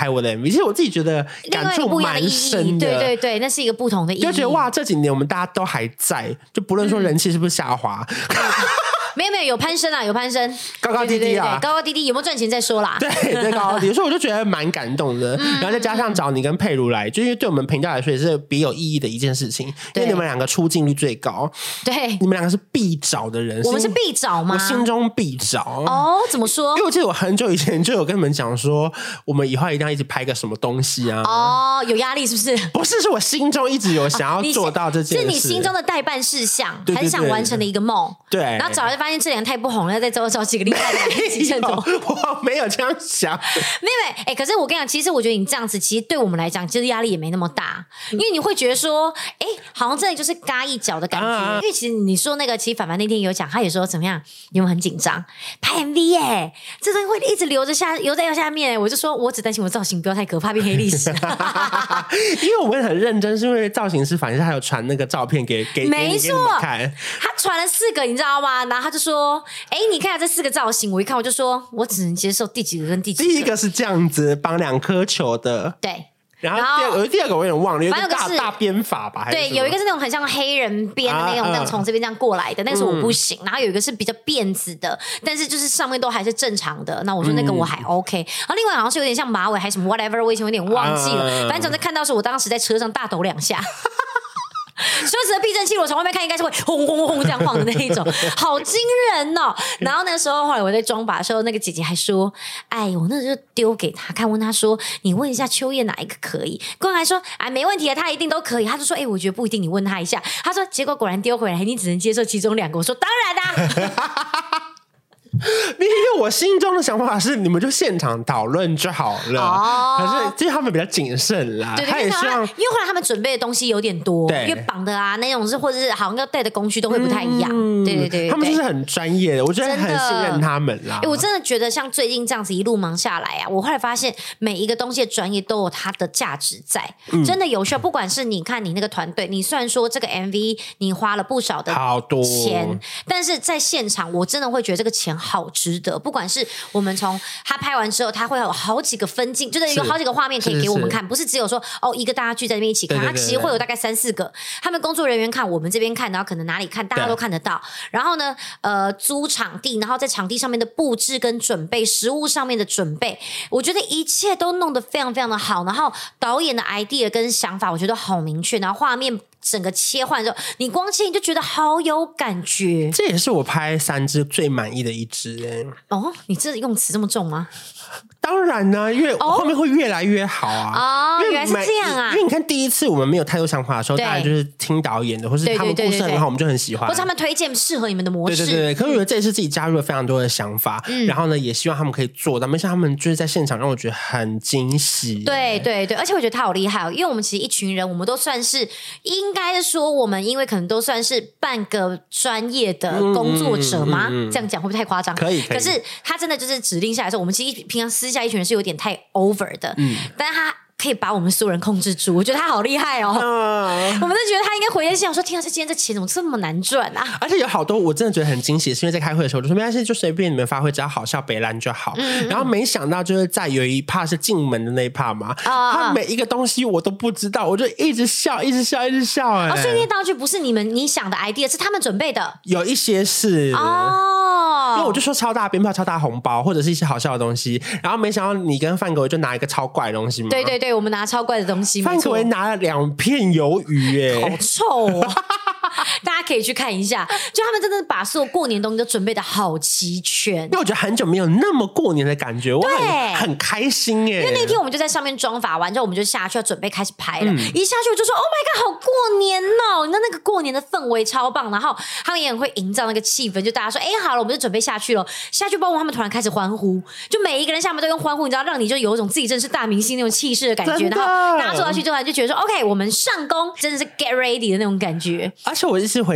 比，其实我自己觉得感触蛮深的。 对对对，那是一个不同的意义， 就觉得哇，这几年我们大家都还在，就不论说人气是不是下滑。嗯没有没有有攀升啊，有攀升， 高高低低啊， 对对对，高高低低，有没有赚钱再说啦？ 对对，高高低低，所以我就觉得蛮感动的。嗯、然后再加上找你跟佩如来，就因为对我们频道来说也是别有意义的一件事情，因为你们两个出镜率最高， 对， 你们两个是必找的人， 我们是必找吗？ 我心中必找哦，怎么说？ 因为我记得我很久以前就有跟你们讲说，我们以后一定要一直拍个什么东西啊。 哦，有压力是不是？ 不是，是我心中一直有想要做到这件事， 是你心中的待办事项， 对对对， 很想完成的一个梦。 对， 然后找来发现这两太不红了，要再找找几个厉害的来一起衬托。 我没有这样想， 没有哎、欸，可是我跟你讲，其实我觉得你这样子，其实对我们来讲，其实压力也没那么大，因为你会觉得说，哎、欸，好像真的就是嘎一脚的感觉。啊、因为其实你说那个，其实凡凡那天有讲，他也说怎么样，你们很紧张拍 M V 哎、欸，这东西会一直留着下留在下面、欸，我就说我只担心我造型不要太可怕，变黑历史。 因为我们很认真，是因为造型师反正他有传那个照片给给没错， 看， 他传了四个，你知道吗？然后他就说，哎、欸，你看这四个造型，我一看我就说，我只能接受第几个跟第几个。 第一个是这样子绑两颗球的， 对。 然后第二个，第二个我有点忘了，有一个大大编发吧？ 对，有一个是那种很像黑人编的那种，这样从这边这样过来的，那个是我不行。然后有一个是比较辫子的，但是就是上面都还是正常的。那我说那个我还 OK。然后另外好像是有点像马尾还是什么 whatever， 我以前有点忘记了。反正总之看到是我当时在车上大抖两下。车子的避震器我从外面看应该是会轰轰轰这样晃的那一种，好惊人哦。然后那个时候后来我在装法的时候，那个姐姐还说，哎，我那时候丢给她看，问她说，你问一下秋叶哪一个可以？公还说，哎，没问题的，她一定都可以。她就说，哎，我觉得不一定，你问她一下。她说，结果果然丢回来，你只能接受其中两个。我说，当然啦、啊。 因为我心中的想法是，你们就现场讨论就好了。哦、可是，就是他们比较谨慎啦。 对对， 他也希望， 因为后来他们准备的东西有点多，因为绑的啊那种是，或者是好像要带的工具都会不太一样。嗯、对, 对, 对对， 他们就是很专业的，我觉得很信任他们啦。 欸、我真的觉得像最近这样子一路忙下来啊，我后来发现每一个东西的专业都有它的价值在，嗯、真的有需要。不管是你看你那个团队，你虽然说这个 M V 你花了不少的好多钱，但是在现场我真的会觉得这个钱好值得。不管是我们从他拍完之后，他会有好几个分镜，就是有好几个画面可以给我们看，是是是不是只有说哦一个大家聚在那边一起看，对对对对，他其实会有大概三四个，他们工作人员看，我们这边看，然后可能哪里看，大家都看得到。然后呢，呃，租场地，然后在场地上面的布置跟准备，食物上面的准备，我觉得一切都弄得非常非常的好。然后导演的 idea 跟想法，我觉得好明确，然后画面整个切换之后，你光切你就觉得好有感觉。 这也是我拍三支最满意的一支哎、欸。 哦，你这用词这么重吗？ 当然呢、啊，因为后面会越来越好啊。 哦，原来是这样啊！ 因为你看第一次我们没有太多想法的时候，当然就是听导演的，或是他们故事很好，我们就很喜欢， 或是他们推荐适合你们的模式。 对对对，可是我觉得这一次自己加入了非常多的想法，嗯、然后呢，也希望他们可以做到。没想到他们就是在现场让我觉得很惊喜。 对对对，而且我觉得他好厉害哦，因为我们其实一群人，我们都算是应该说我们，因为可能都算是半个专业的工作者吗？嗯嗯嗯嗯、这样讲会不会太夸张？ 可以，可以。 可是他真的就是指令下来的时候，我们其实平常私下一群人是有点太 over 的，嗯，但是他可以把我们所有人控制住，我觉得他好厉害哦。嗯、我们都觉得他应该回来想说，天啊，这今天这钱怎么这么难赚啊？ 而且有好多我真的觉得很惊喜，是因为在开会的时候，我就说没关系，就随便你们发挥，只要好笑北兰就好。嗯、然后没想到就是在有一 part 是进门的那一 part 嘛，啊、他每一个东西我都不知道，我就一直笑，一直笑，一直笑、欸。哎、 哦，所以那些道具不是你们你想的 idea， 是他们准备的。 有一些是哦，因为我就说超大鞭炮、超大红包，或者是一些好笑的东西，然后没想到你跟范格维就拿一个超怪的东西嘛。 对对对，我们拿超怪的东西。 范格维拿了两片鱿鱼耶， 好臭哦！大家可以去看一下，就他们真的把所有过年东西都准备的好齐全。 因为我觉得很久没有那么过年的感觉，我很很开心耶。 因为那天我们就在上面装法完之后，我们就下去要准备开始拍了。嗯、一下去我就说 ：“Oh my god， 好过年哦！”那那个过年的氛围超棒，然后他们也很会营造那个气氛，就大家说：“哎、欸，好了，我们就准备下去了。”下去包括他们突然开始欢呼，就每一个人下面都用欢呼，你知道，让你就有一种自己真是大明星那种气势的感觉。然后大家坐下去之后就觉得说 ：“OK， 我们上工，真的是 get ready 的那种感觉。” 而且我一次回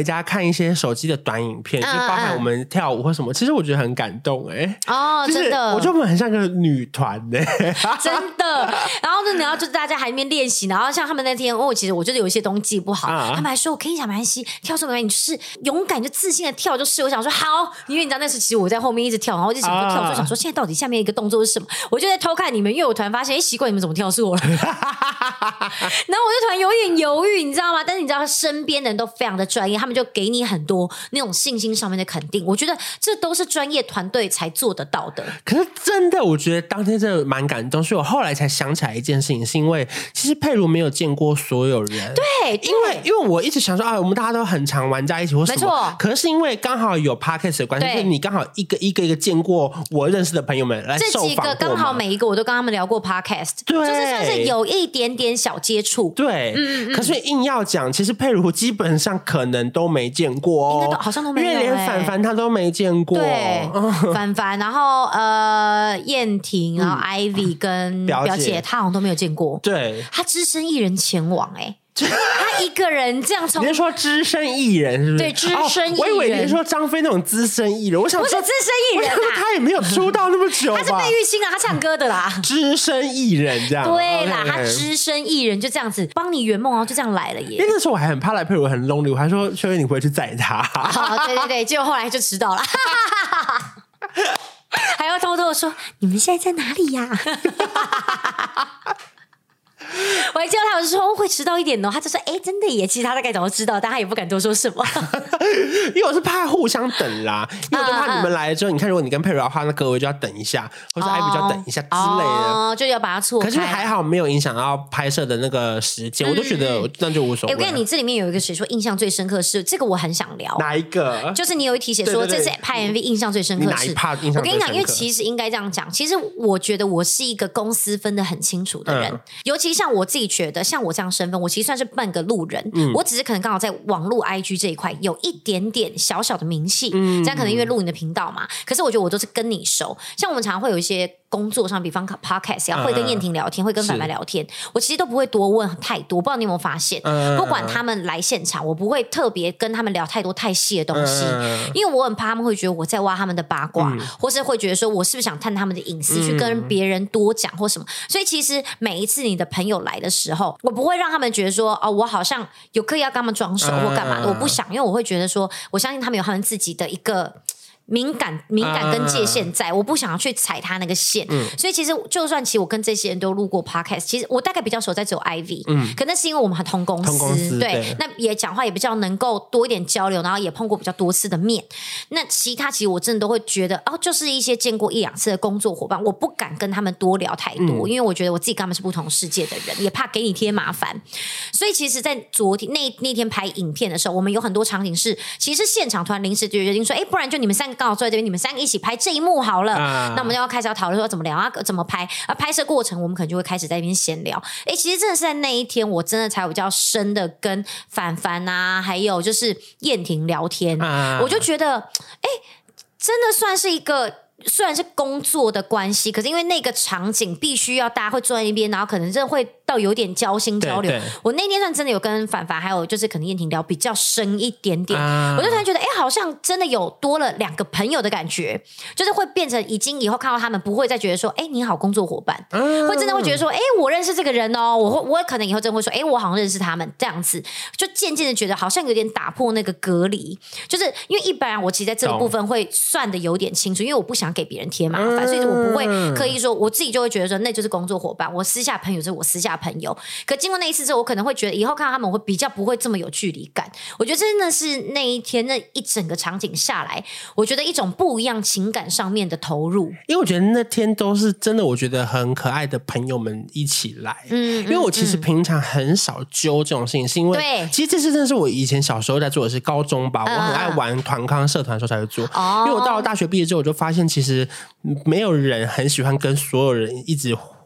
回家看一些手机的短影片，嗯、就包含我们跳舞或什么，其实我觉得很感动哎、欸。 哦， 就是、 真的， 我觉得我们很像个女团呢、欸， 真的。然后呢，然后就是大家还没练习，然后像他们那天，哦，其实我觉得有一些东西记不好，啊、他们还说我跟你讲，没关系，跳什么你就是勇敢就自信的跳就是。我想说好，因为你知道那时其实我在后面一直跳，然后我就想说跳，我就想说现在到底下面一个动作是什么？我就在偷看你们，因为我突然发现，哎，奇怪，你们怎么跳错了？然后我就突然有点犹豫，你知道吗？但是你知道，身边的人都非常的专业，他们就给你很多那种信心上面的肯定。我觉得这都是专业团队才做得到的。 可是真的，我觉得当天真的蛮感动，所以我后来才想起来一件事情，是因为其实佩如没有见过所有人， 对， 因为因为我一直想说啊，我们大家都很常玩在一起或什么， 没错。 可是因为刚好有 podcast 的关系，所以你刚好一个一个一个见过我认识的朋友们来受访过嘛，这几个刚好每一个我都跟他们聊过 podcast， 对， 就是算是有一点点小接触， 对，嗯嗯。可是硬要讲，其实佩如基本上可能都没见过、哦， 应该都好像都没有、欸， 因为连凡凡他都没见过， 对，凡凡，然后呃燕婷，然后 Ivy 跟表姐，表姐他好像都没有见过， 对， 他只身一人前往、欸，哎。他一个人这样从， 你是说资深艺人是不是？ 对，资深艺人、哦。 我以为你是说张飞那种资深艺人，我想说不是资深艺人、啊， 他也没有出道那么久吧？ 他是费玉清啊，他唱歌的啦。 资深艺人这样， 对啦， okay, okay. 他资深艺人就这样子帮你圆梦，然后就这样来了耶。 因为那时候我还很怕来佩如很 lonely， 我还说秋月你不会去载他。 哦，对对对，结果后来就迟到了。还要偷偷的说你们现在在哪里呀？我还记得他有说会迟到一点哦，他就说哎、欸，真的耶，其实他大概早就知道，但他也不敢多说什么。 因为我是怕互相等啦，因为我就怕你们来了之后，你看如果你跟佩如的话，那各位就要等一下，或者 Ivy 就要等一下之类的， 哦，就要把它错开。 可是还好没有影响到拍摄的那个时间、嗯，我都觉得那就无所谓。 哎、欸，我跟你这里面有一个写说印象最深刻的是这个，我很想聊。 哪一个？ 就是你有一题写说，对对对，这次拍 M V 印象最深刻的是哪一 part 印象最深刻？ 我跟你讲，因为其实应该这样讲，其实我觉得我是一个公司分得很清楚的人，嗯、尤其像我自己觉得，像我这样身份，我其实算是半个路人，嗯、我只是可能刚好在网络 I G 这一块有一点点小小的名气，嗯、这样可能因为录你的频道嘛，可是我觉得我都是跟你熟，像我们常常会有一些工作上，比方 podcast 要会跟燕婷聊天，嗯、会跟凡凡聊天，我其实都不会多问太多，不知道你有没有发现，嗯、不管他们来现场，我不会特别跟他们聊太多太细的东西，嗯、因为我很怕他们会觉得我在挖他们的八卦，嗯、或是会觉得说我是不是想探他们的隐私，嗯、去跟别人多讲或什么，所以其实每一次你的朋友来的时候，我不会让他们觉得说哦，我好像有刻意要跟他们装熟或干嘛的，嗯、我不想，因为我会觉得说，我相信他们有他们自己的一个敏感敏感跟界限在，啊、我不想要去踩他那个线，嗯、所以其实就算其实我跟这些人都录过 podcast， 其实我大概比较熟在只有 Ivy，嗯、可能是因为我们很同公司， 同公司 对, 对，那也讲话也比较能够多一点交流，然后也碰过比较多次的面。那其他其实我真的都会觉得哦，就是一些见过一两次的工作伙伴，我不敢跟他们多聊太多，嗯、因为我觉得我自己跟他们是不同世界的人，也怕给你添麻烦。所以其实，在昨天那那天拍影片的时候，我们有很多场景是，其实现场突然临时就决定说，哎，不然就你们三个刚好坐在这边，你们三个一起拍这一幕好了。啊、那我们就要开始要讨论说怎么聊啊，怎么拍啊？拍摄过程我们可能就会开始在那边闲聊。哎，其实真的是在那一天，我真的才有比较深的跟凡凡啊，还有就是燕婷聊天，啊、我就觉得，哎，真的算是一个。虽然是工作的关系，可是因为那个场景必须要大家会坐在那边，然后可能真的会到有点交心交流。我那天算真的有跟凡凡还有就是可能燕婷聊比较深一点点，啊、我就突然觉得哎、欸，好像真的有多了两个朋友的感觉，就是会变成已经以后看到他们不会再觉得说哎、欸、你好工作伙伴，啊、会真的会觉得说哎、欸、我认识这个人哦，我会我可能以后真的会说哎、欸、我好像认识他们这样子，就渐渐的觉得好像有点打破那个隔离，就是因为一般人我其实在这个部分会算的有点清楚，因为我不想给别人添麻烦，所以我不会刻意说，我自己就会觉得说那就是工作伙伴，我私下朋友就是我私下朋友。可经过那一次之后，我可能会觉得以后看到他们，我会比较不会这么有距离感。我觉得真的是那一天那一整个场景下来，我觉得一种不一样情感上面的投入。 因为我觉得那天都是真的，我觉得很可爱的朋友们一起来。嗯，因为我其实平常很少揪这种事情，是因为对， 其实这次真的是我以前小时候在做的是高中吧，嗯、我很爱玩团康社团的时候才会做。哦，因为我到了大学毕业之后，我就发现其实没有人很喜欢跟所有人一直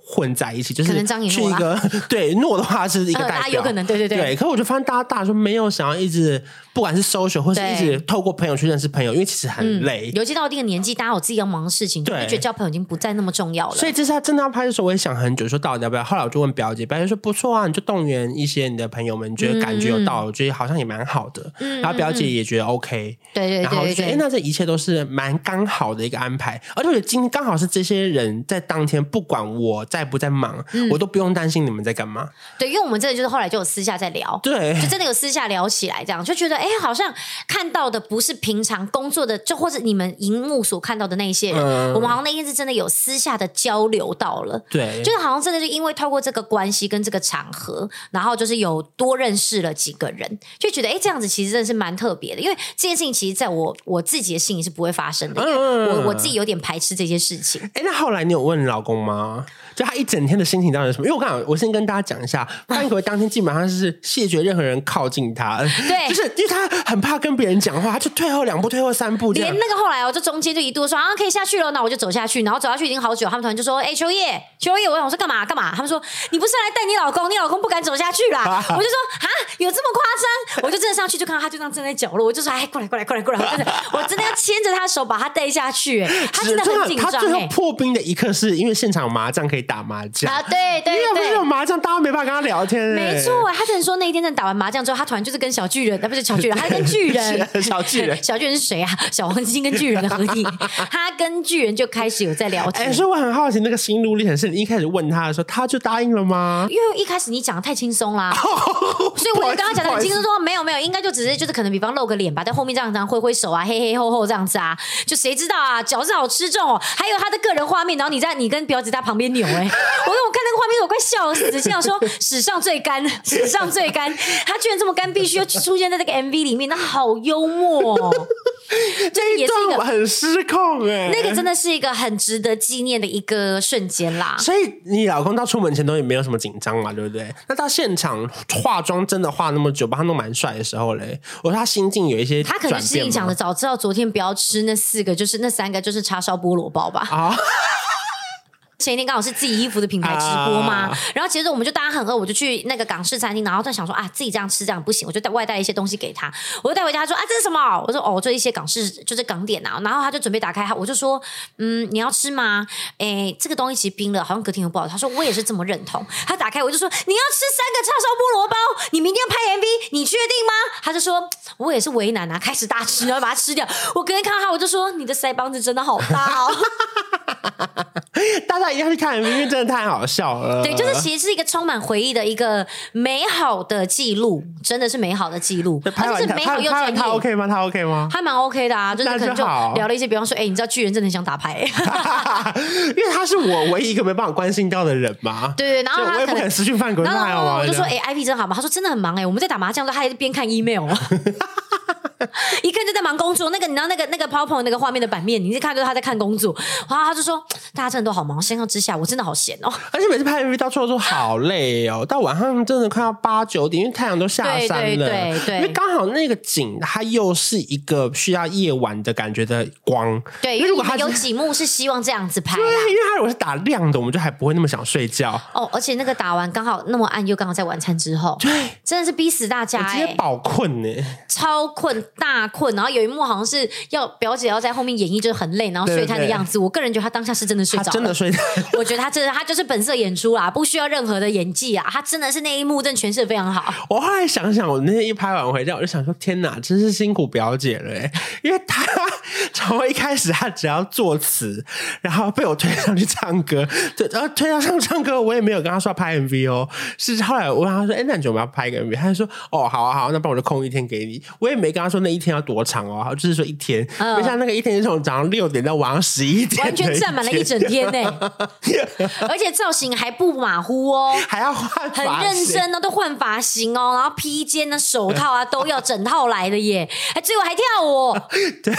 混在一起，就是可能张以诺啦去一个对诺的话是一个代表， 呃、有可能对对对对。可是我就发现大家大家说没有想要一直不管是 social 或是一直透过朋友去认识朋友，因为其实很累、嗯， 尤其到一定的年纪，大家有自己要忙的事情，就会觉得交朋友已经不再那么重要了。 所以这次他真的要拍的时候，我也想很久，说到底要不要。后来我就问表姐，表姐说不错啊，你就动员一些你的朋友们，觉得感觉有到，嗯、我觉得好像也蛮好的。嗯、然后表姐也觉得 OK，、嗯、 对对对对， 然后就觉得哎，那这一切都是蛮刚好的一个安排。而且我觉得今天刚好是这些人在当天，不管我在不在忙、嗯，我都不用担心你们在干嘛。 对，因为我们真的就是后来就有私下在聊， 对， 就真的有私下聊起来，这样就觉得哎，好像看到的不是平常工作的，就或者你们荧幕所看到的那些人、嗯，我们好像那天是真的有私下的交流到了， 对， 就是好像真的是因为透过这个关系跟这个场合，然后就是有多认识了几个人，就觉得哎，这样子其实真的是蛮特别的，因为这件事情其实在我我自己的心里是不会发生的，因为我、嗯、我自己有点排斥这件事情。 哎，那后来你有问你老公吗？就他一整天的心情到底是什么？因为我刚好我先跟大家讲一下，范一奎当天基本上是谢绝任何人靠近他， 对， 就是因为他很怕跟别人讲话，他就退后两步，退后三步这样。 连那个后来我就中间就一度说啊可以下去了，那我就走下去，然后走下去已经好久，他们突然就说哎秋叶秋叶，我想说干嘛干嘛？他们说你不是来带你老公，你老公不敢走下去啦。我就说啊有这么夸张？我就真的上去就看到他就这样站在角落，我就说哎过来过来过来过来，我真的我真的要牵着他手把他带下去，哎，他真的很紧张。 他最后破冰的一刻是因为现场有麻将可以打麻将啊，对对对， 因为不是有麻将，大家没办法跟他聊天。 没错，他只能说那一天在打完麻将之后，他突然就是跟小巨人，他不是小巨人，他跟巨人小巨人， 小巨人是谁啊？小黄金跟巨人的合体，他跟巨人就开始有在聊天。 哎、欸，所以我很好奇，那个心路历程是你一开始问他的时候，他就答应了吗？ 因为一开始你讲的太轻松啦，所以我就跟他讲的很轻松，说没有没有，应该就只是就是可能比方露个脸吧，在后面这样这样挥挥手啊，黑黑厚厚这样子啊，就谁知道啊，饺子好吃重哦，还有他的个人画面，然后你在你跟表姐在旁边扭、欸，哎，我我看那个画面我快笑死，心想说史上最干，史上最干，他居然这么干，必须又出现在这个 M V 里面，那好幽默哦。 这一段很失控哎、欸， 那个真的是一个很值得纪念的一个瞬间啦。 所以你老公到出门前都也没有什么紧张嘛，对不对？那到现场化妆真的化那么久，把他弄蛮帅的时候嘞，我说他心境有一些转变吗？ 他可能心里想的，早知道昨天不要吃那四个，就是那三个就是叉烧菠萝包吧。啊。前一天刚好是自己衣服的品牌直播嘛、啊，然后其实我们就大家很饿，我就去那个港式餐厅，然后他想说啊，自己这样吃这样不行，我就带外带一些东西给他，我就带回家，他说啊这是什么？我说哦，这一些港式就是港点啊，然后他就准备打开，我就说嗯你要吃吗？哎这个东西其实冰了，好像隔天又不好，他说我也是这么认同，他打开我就说你要吃三个叉烧菠萝包，你明天要拍 M V， 你确定吗？他就说我也是为难啊，开始大吃，然后把它吃掉，我隔天看到他我就说你的腮帮子真的好大哦。 大家一定要去看 M V， 因为真的太好笑了。 对，就是其实是一个充满回忆的一个美好的记录，真的是美好的记录。 拍完是美好又专业。 他 OK 吗？他 OK 吗？ 他蛮 OK 的啊，就是可能就聊了一些，比方说，哎、欸，你知道巨人真的很想打牌、欸， 因为他是我唯一一个没办法关心到的人嘛。 对对，然后他我也不可能失去饭滚饭哦。 我就说，哎、欸、，I P 真好吗？他说真的很忙哎、欸，我们在打麻将的时候，他还是边看 email。一看就在忙工作，那个你知道那个那个 PowerPoint 那个画面的版面，你一看就是他在看工作，然后他就说大家真的都好忙，相较之下我真的好闲哦。 而且每次拍 M V 到最后都好累哦，到晚上真的快要八九点，因为太阳都下山了， 对对对对， 因为刚好那个景它又是一个需要夜晚的感觉的光， 对，因为如果他有几幕是希望这样子拍， 对，因为他如果是打亮的，我们就还不会那么想睡觉哦。而且那个打完刚好那么暗，又刚好在晚餐之后， 对， 真的是逼死大家、欸， 我直接饱困呢、欸， 超困大困，然后有一幕好像是要表姐要在后面演绎，就是很累，然后睡瘫的样子。对对对，我个人觉得他当下是真的睡着了，他真的睡着。 我觉得他真的，他就是本色演出啦，不需要任何的演技啊，他真的是那一幕真的诠释的非常好。 我后来想想，我那天一拍完回家，我就想说，天哪，真是辛苦表姐了欸，因为他从一开始他只要作词，然后被我推上去唱歌，对，然后推上上唱歌，我也没有跟他说要拍 M V 哦，是后来我问他说，哎、欸，那你觉得我们要拍一个 M V？ 他就说，哦，好啊好啊，那不然我就空一天给你。我也没跟他说那一天要多长哦，就是说一天，嗯、没像那个一天是从早上六点到晚上十一点， 完全占满了一整天呢、欸，而且造型还不马虎哦， 还要换发型， 很认真哦，都换发型哦，然后披肩啊、手套啊都要整套来的耶，还最后还跳舞、哦， 对。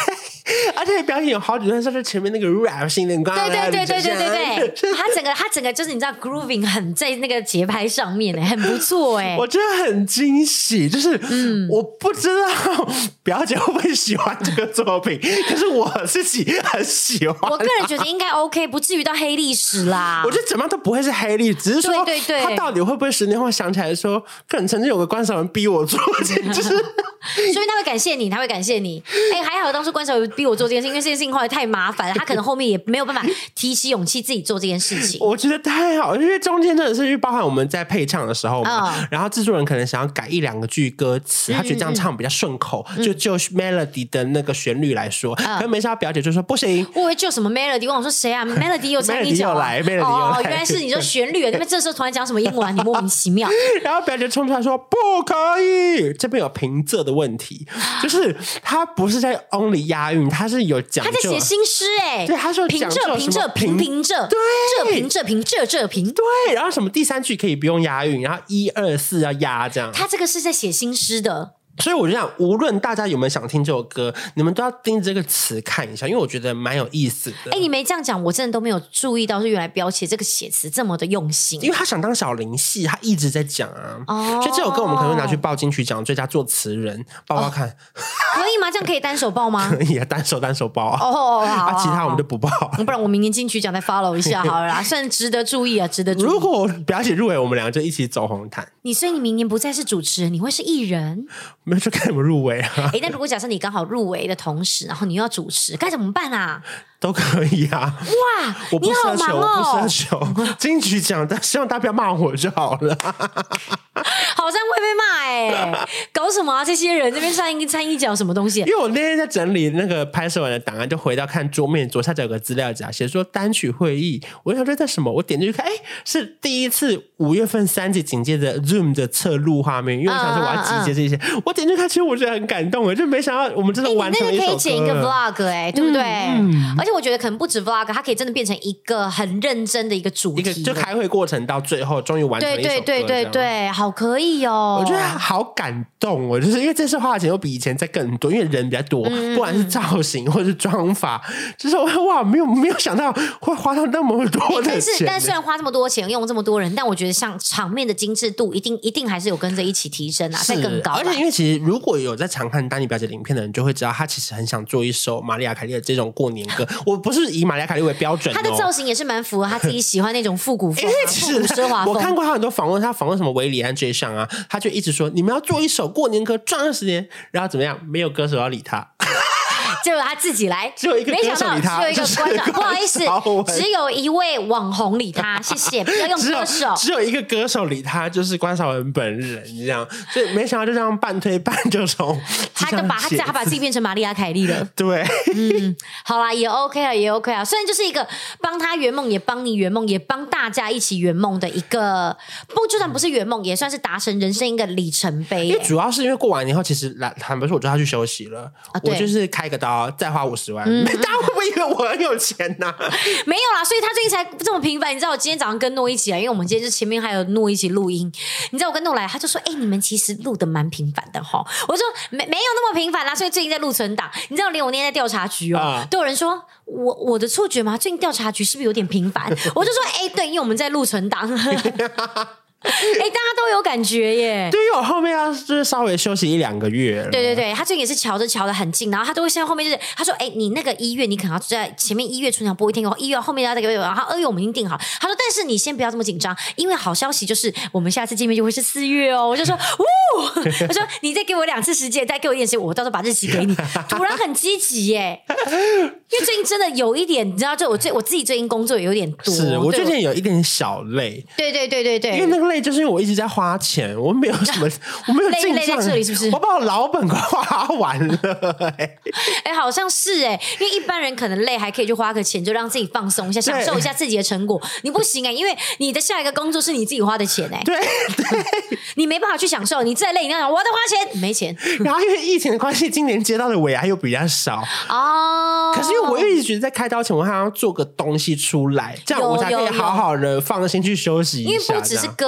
而且表演有好几段是前面那个 rap 性的，对对对对对对对，他整个他整个就是你知道 grooving 很在那个节拍上面哎，很不错哎， 我觉得很惊喜，就是嗯，我不知道表姐会不会喜欢这个作品，可是我自己很喜欢。 我个人觉得应该 OK， 不至于到黑历史啦。 我觉得怎么样都不会是黑历史，只是说对对对， 他到底会不会十年后想起来说，可能曾经有个观赏人逼我做这件事，所以他会感谢你，他会感谢你。哎，还好当初观赏人逼我做这件事，因为这件事情后来太麻烦了，他可能后面也没有办法提起勇气自己做这件事情。 我觉得太好，因为中间真的是因为包含我们在配唱的时候嘛，嗯、然后制作人可能想要改一两个句歌词，他觉得这样唱比较顺口，嗯、就就 melody 的那个旋律来说，嗯、可是没想到表姐就说不行。 我以为就什么 melody， 我想说谁啊 ？melody 有参与脚啊 ？melody 又来 ，melody 又来。 哦，原来是你说旋律，那么这时候突然讲什么英文，你莫名其妙。 然后表姐冲出来说不可以，这边有平仄的问题，就是他不是在 only 押韵，他是有讲究， 他在写新诗哎， 对，他说平仄平仄平平仄， 对， 这平这平这这平， 对，然后什么第三句可以不用押韵，然后一二四要押这样， 他这个是在写新诗的。 所以我就想，无论大家有没有想听这首歌，你们都要盯着这个词看一下，因为我觉得蛮有意思的。 哎、欸，你没这样讲，我真的都没有注意到，是原来标写这个写词这么的用心。 因为他想当小林系，他一直在讲啊。哦，所以这首歌我们可能会拿去报金曲奖最佳作词人，报报看、哦。 可以吗？这样可以单手报吗？ 可以啊，单手单手报啊。 哦，好， 啊，其他我们就不报。 不然我明年金曲奖再 follow 一下好了啦，算值得注意啊，值得注意。 如果表姐入围，我们两个就一起走红毯。 你所以你明年不再是主持人，你会是艺人？ 没有，就看你们入围。哎、 欸，但如果假设你刚好入围的同时，然后你又要主持，该怎么办啊？ 都可以啊！ 哇， 我不你好忙哦！ 我不奢求金曲奖，但希望大家不要骂我就好了。 好像会被骂哎、欸！搞什么啊？这些人这边掺一掺一脚什么东西？ 因为我那天在整理那个拍摄完的档案，就回到看桌面左下角有个资料夹，写说单曲会议。我想说这什么？我点进去看，哎，是第一次五月份三级警戒的 Zoom 的侧录画面。因为我想说我要集结这些，嗯嗯嗯我点进去看，其实我觉得很感动，就没想到我们真的完成了一首歌。 欸、你那个可以剪一个 vlog 哎、欸，对不对？ 嗯嗯、 而且我觉得可能不止 vlog， 它可以真的变成一个很认真的一个主题， 一个就开会过程到最后终于完成了一首歌。对对对对对，好可以哦！ 我觉得好感动哦，就是因为这次花的钱又比以前再更多，因为人比较多，嗯、不管是造型或者是妆法，就是哇，没有没有想到会花到那么多的钱。 但是，但虽然花这么多钱，用这么多人，但我觉得像场面的精致度，一定一定还是有跟着一起提升啊，再更高。 而且，因为其实如果有在常看丹妮表姐的影片的人，就会知道她其实很想做一首玛丽亚凯莉的这种过年歌。我不是以玛丽亚凯莉为标准、哦， 她的造型也是蛮符合她自己喜欢那种复古风、啊、复古奢华风。 我看过她很多访问，她访问什么韦礼安、J 上啊，她就一直说你们要做一首过年歌赚二十年，然后怎么样？没有歌手要理她。 就他自己来， 只有一个歌手理他， 没想到只有一个观众，不好意思，只有一位网红理他，谢谢，不要用歌手， 只有一个歌手理他，就是关韶文本人这样，所以没想到就这样半推半就从， 他就把他他把自己变成玛丽亚凯莉了， 对， 嗯，好啦，也 OK 啊，也 OK 啊，虽然就是一个帮他圆梦，也帮你圆梦，也帮大家一起圆梦的一个，不就算不是圆梦，也算是达成人生一个里程碑、欸。 因为主要是因为过完年后，其实坦白说，我就要去休息了，啊、我就是开个刀。再花五十万，嗯、大家会不会以为我很有钱呢、啊？ 没有啦，所以他最近才这么频繁。你知道，我今天早上跟诺一起来，因为我们今天就前面还有诺一起录音。你知道我跟诺来，他就说：“哎、欸，你们其实录的蛮频繁的哈。”我说：“没没有那么频繁啦，所以最近在录存档。”你知道，连我那天在调查局哦，啊、都有人说我我的错觉吗？最近调查局是不是有点频繁？我就说：“哎、欸，对，因为我们在录存档。”哎、欸，大家都有感觉耶！ 对，因为我后面要就是稍微休息一两个月了。 对对对，他最近也是瞧着瞧得很近，然后他都会现在后面就是他说：“哎、欸，你那个一月你可能要在前面一月春场播一天，一月后面要再给我，然后二月我们已经定好。”他说：“但是你先不要这么紧张，因为好消息就是我们下次见面就会是四月哦。”我就说：“呜！”我说：“你再给我两次时间，再给我一点时间，我到时候把日期给你。”突然很积极耶，因为最近真的有一点，你知道，就我最我自己最近工作有点多， 是我最近有一点小累。 对对对对对， 因为那个累就是因为我一直在花钱，我没有什么，我没有进账，累在这里是不是？ 我把我老本快花完了、欸，哎、 欸，好像是哎、欸，因为一般人可能累还可以去花个钱，就让自己放松一下，享受一下自己的成果。你不行哎、欸，因为你的下一个工作是你自己花的钱哎、欸， 对对， 你没办法去享受。你再累，你要想我在花钱，没钱。 然后因为疫情的关系，今年接到的尾牙又比较少哦。可是因为我一直觉得在开刀前，我还要做个东西出来，这样我才可以好好的放心去休息一下。 因为不只是歌。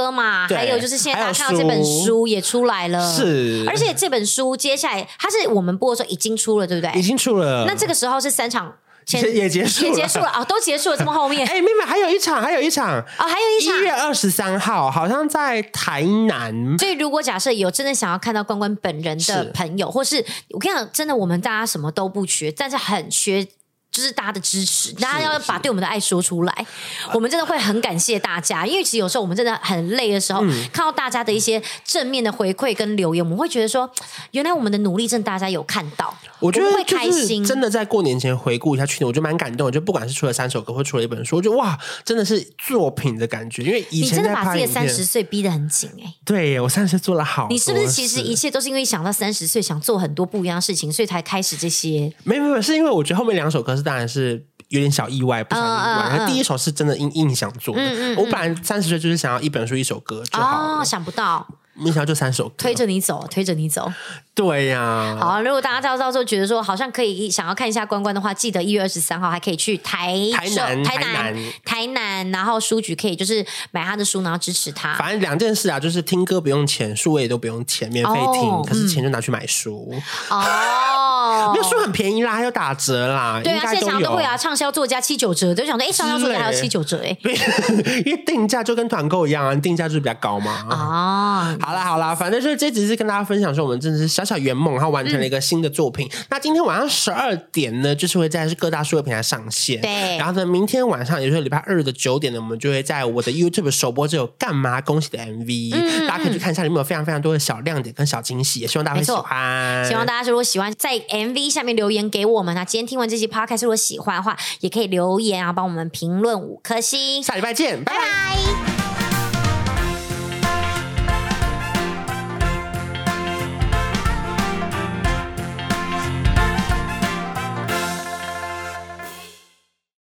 歌嘛，还有就是现在大家看到这本书也出来了， 是， 而且这本书接下来它是我们播的时候已经出了，对不对？ 已经出了。 那这个时候是三场。 也结束了， 也结束了啊、哦，都结束了，这么后面？ 哎、欸，妹妹还有一场，还有一场哦，还有一场， 一月二十三号，好像在台南。 所以，如果假设有真的想要看到关关本人的朋友，或是我跟你讲，真的我们大家什么都不缺，但是很缺。就是大家的支持，大家要把对我们的爱说出来，我们真的会很感谢大家。因为其实有时候我们真的很累的时候，嗯、看到大家的一些正面的回馈跟留言，我们会觉得说，原来我们的努力真的大家有看到， 我觉得会开心。 真的在过年前回顾一下去年，我觉得蛮感动的。就不管是出了三首歌，或出了一本书，我觉得哇，真的是作品的感觉。因为以前你真的把自己的三十岁逼得很紧哎、欸， 对我三十岁做了好多， 你是不是其实一切都是因为想到三十岁想做很多不一样的事情，所以才开始这些？ 没有没有，是因为我觉得后面两首歌是当然是。有点小意外，不想意外。嗯嗯嗯、第一首是真的硬硬想做的。嗯嗯嗯我本来三十岁就是想要一本书一首歌就好了。 哦，想不到， 没想到就三首歌， 推着你走，推着你走。 对呀、啊， 好，如果大家到时候觉得说好像可以想要看一下关关的话，记得一月二十三号还可以去台台南台南台南，然后书局可以就是买他的书，然后支持他。 反正两件事啊，就是听歌不用钱，数位都不用钱，免费听，哦、可是钱就拿去买书。哦，没有书很便宜啦，还有打折啦。 对啊，现在常常都会啊，畅销作家七九折，就想说，哎，畅销作家还有七九折哎、 欸，因为定价就跟团购一样啊，定价就是比较高嘛。哦，好啦好啦，反正就是这只是跟大家分享说，我们真的是小小圆梦，然后完成了一个新的作品。嗯、那今天晚上十二点呢，就是会在各大数位平台上线。 对， 然后呢，明天晚上也就是礼拜二的九点呢，我们就会在我的 YouTube 首播这首《干嘛恭喜》的 M V，、嗯、大家可以去看一下，里面有非常非常多的小亮点跟小惊喜，也希望大家会喜欢。 希望大家如果喜欢，在 M V 下面留言给我们。那今天听完这期 Podcast， 如果喜欢的话，也可以留言啊，帮我们评论五颗星。 下礼拜见，拜拜。 拜拜。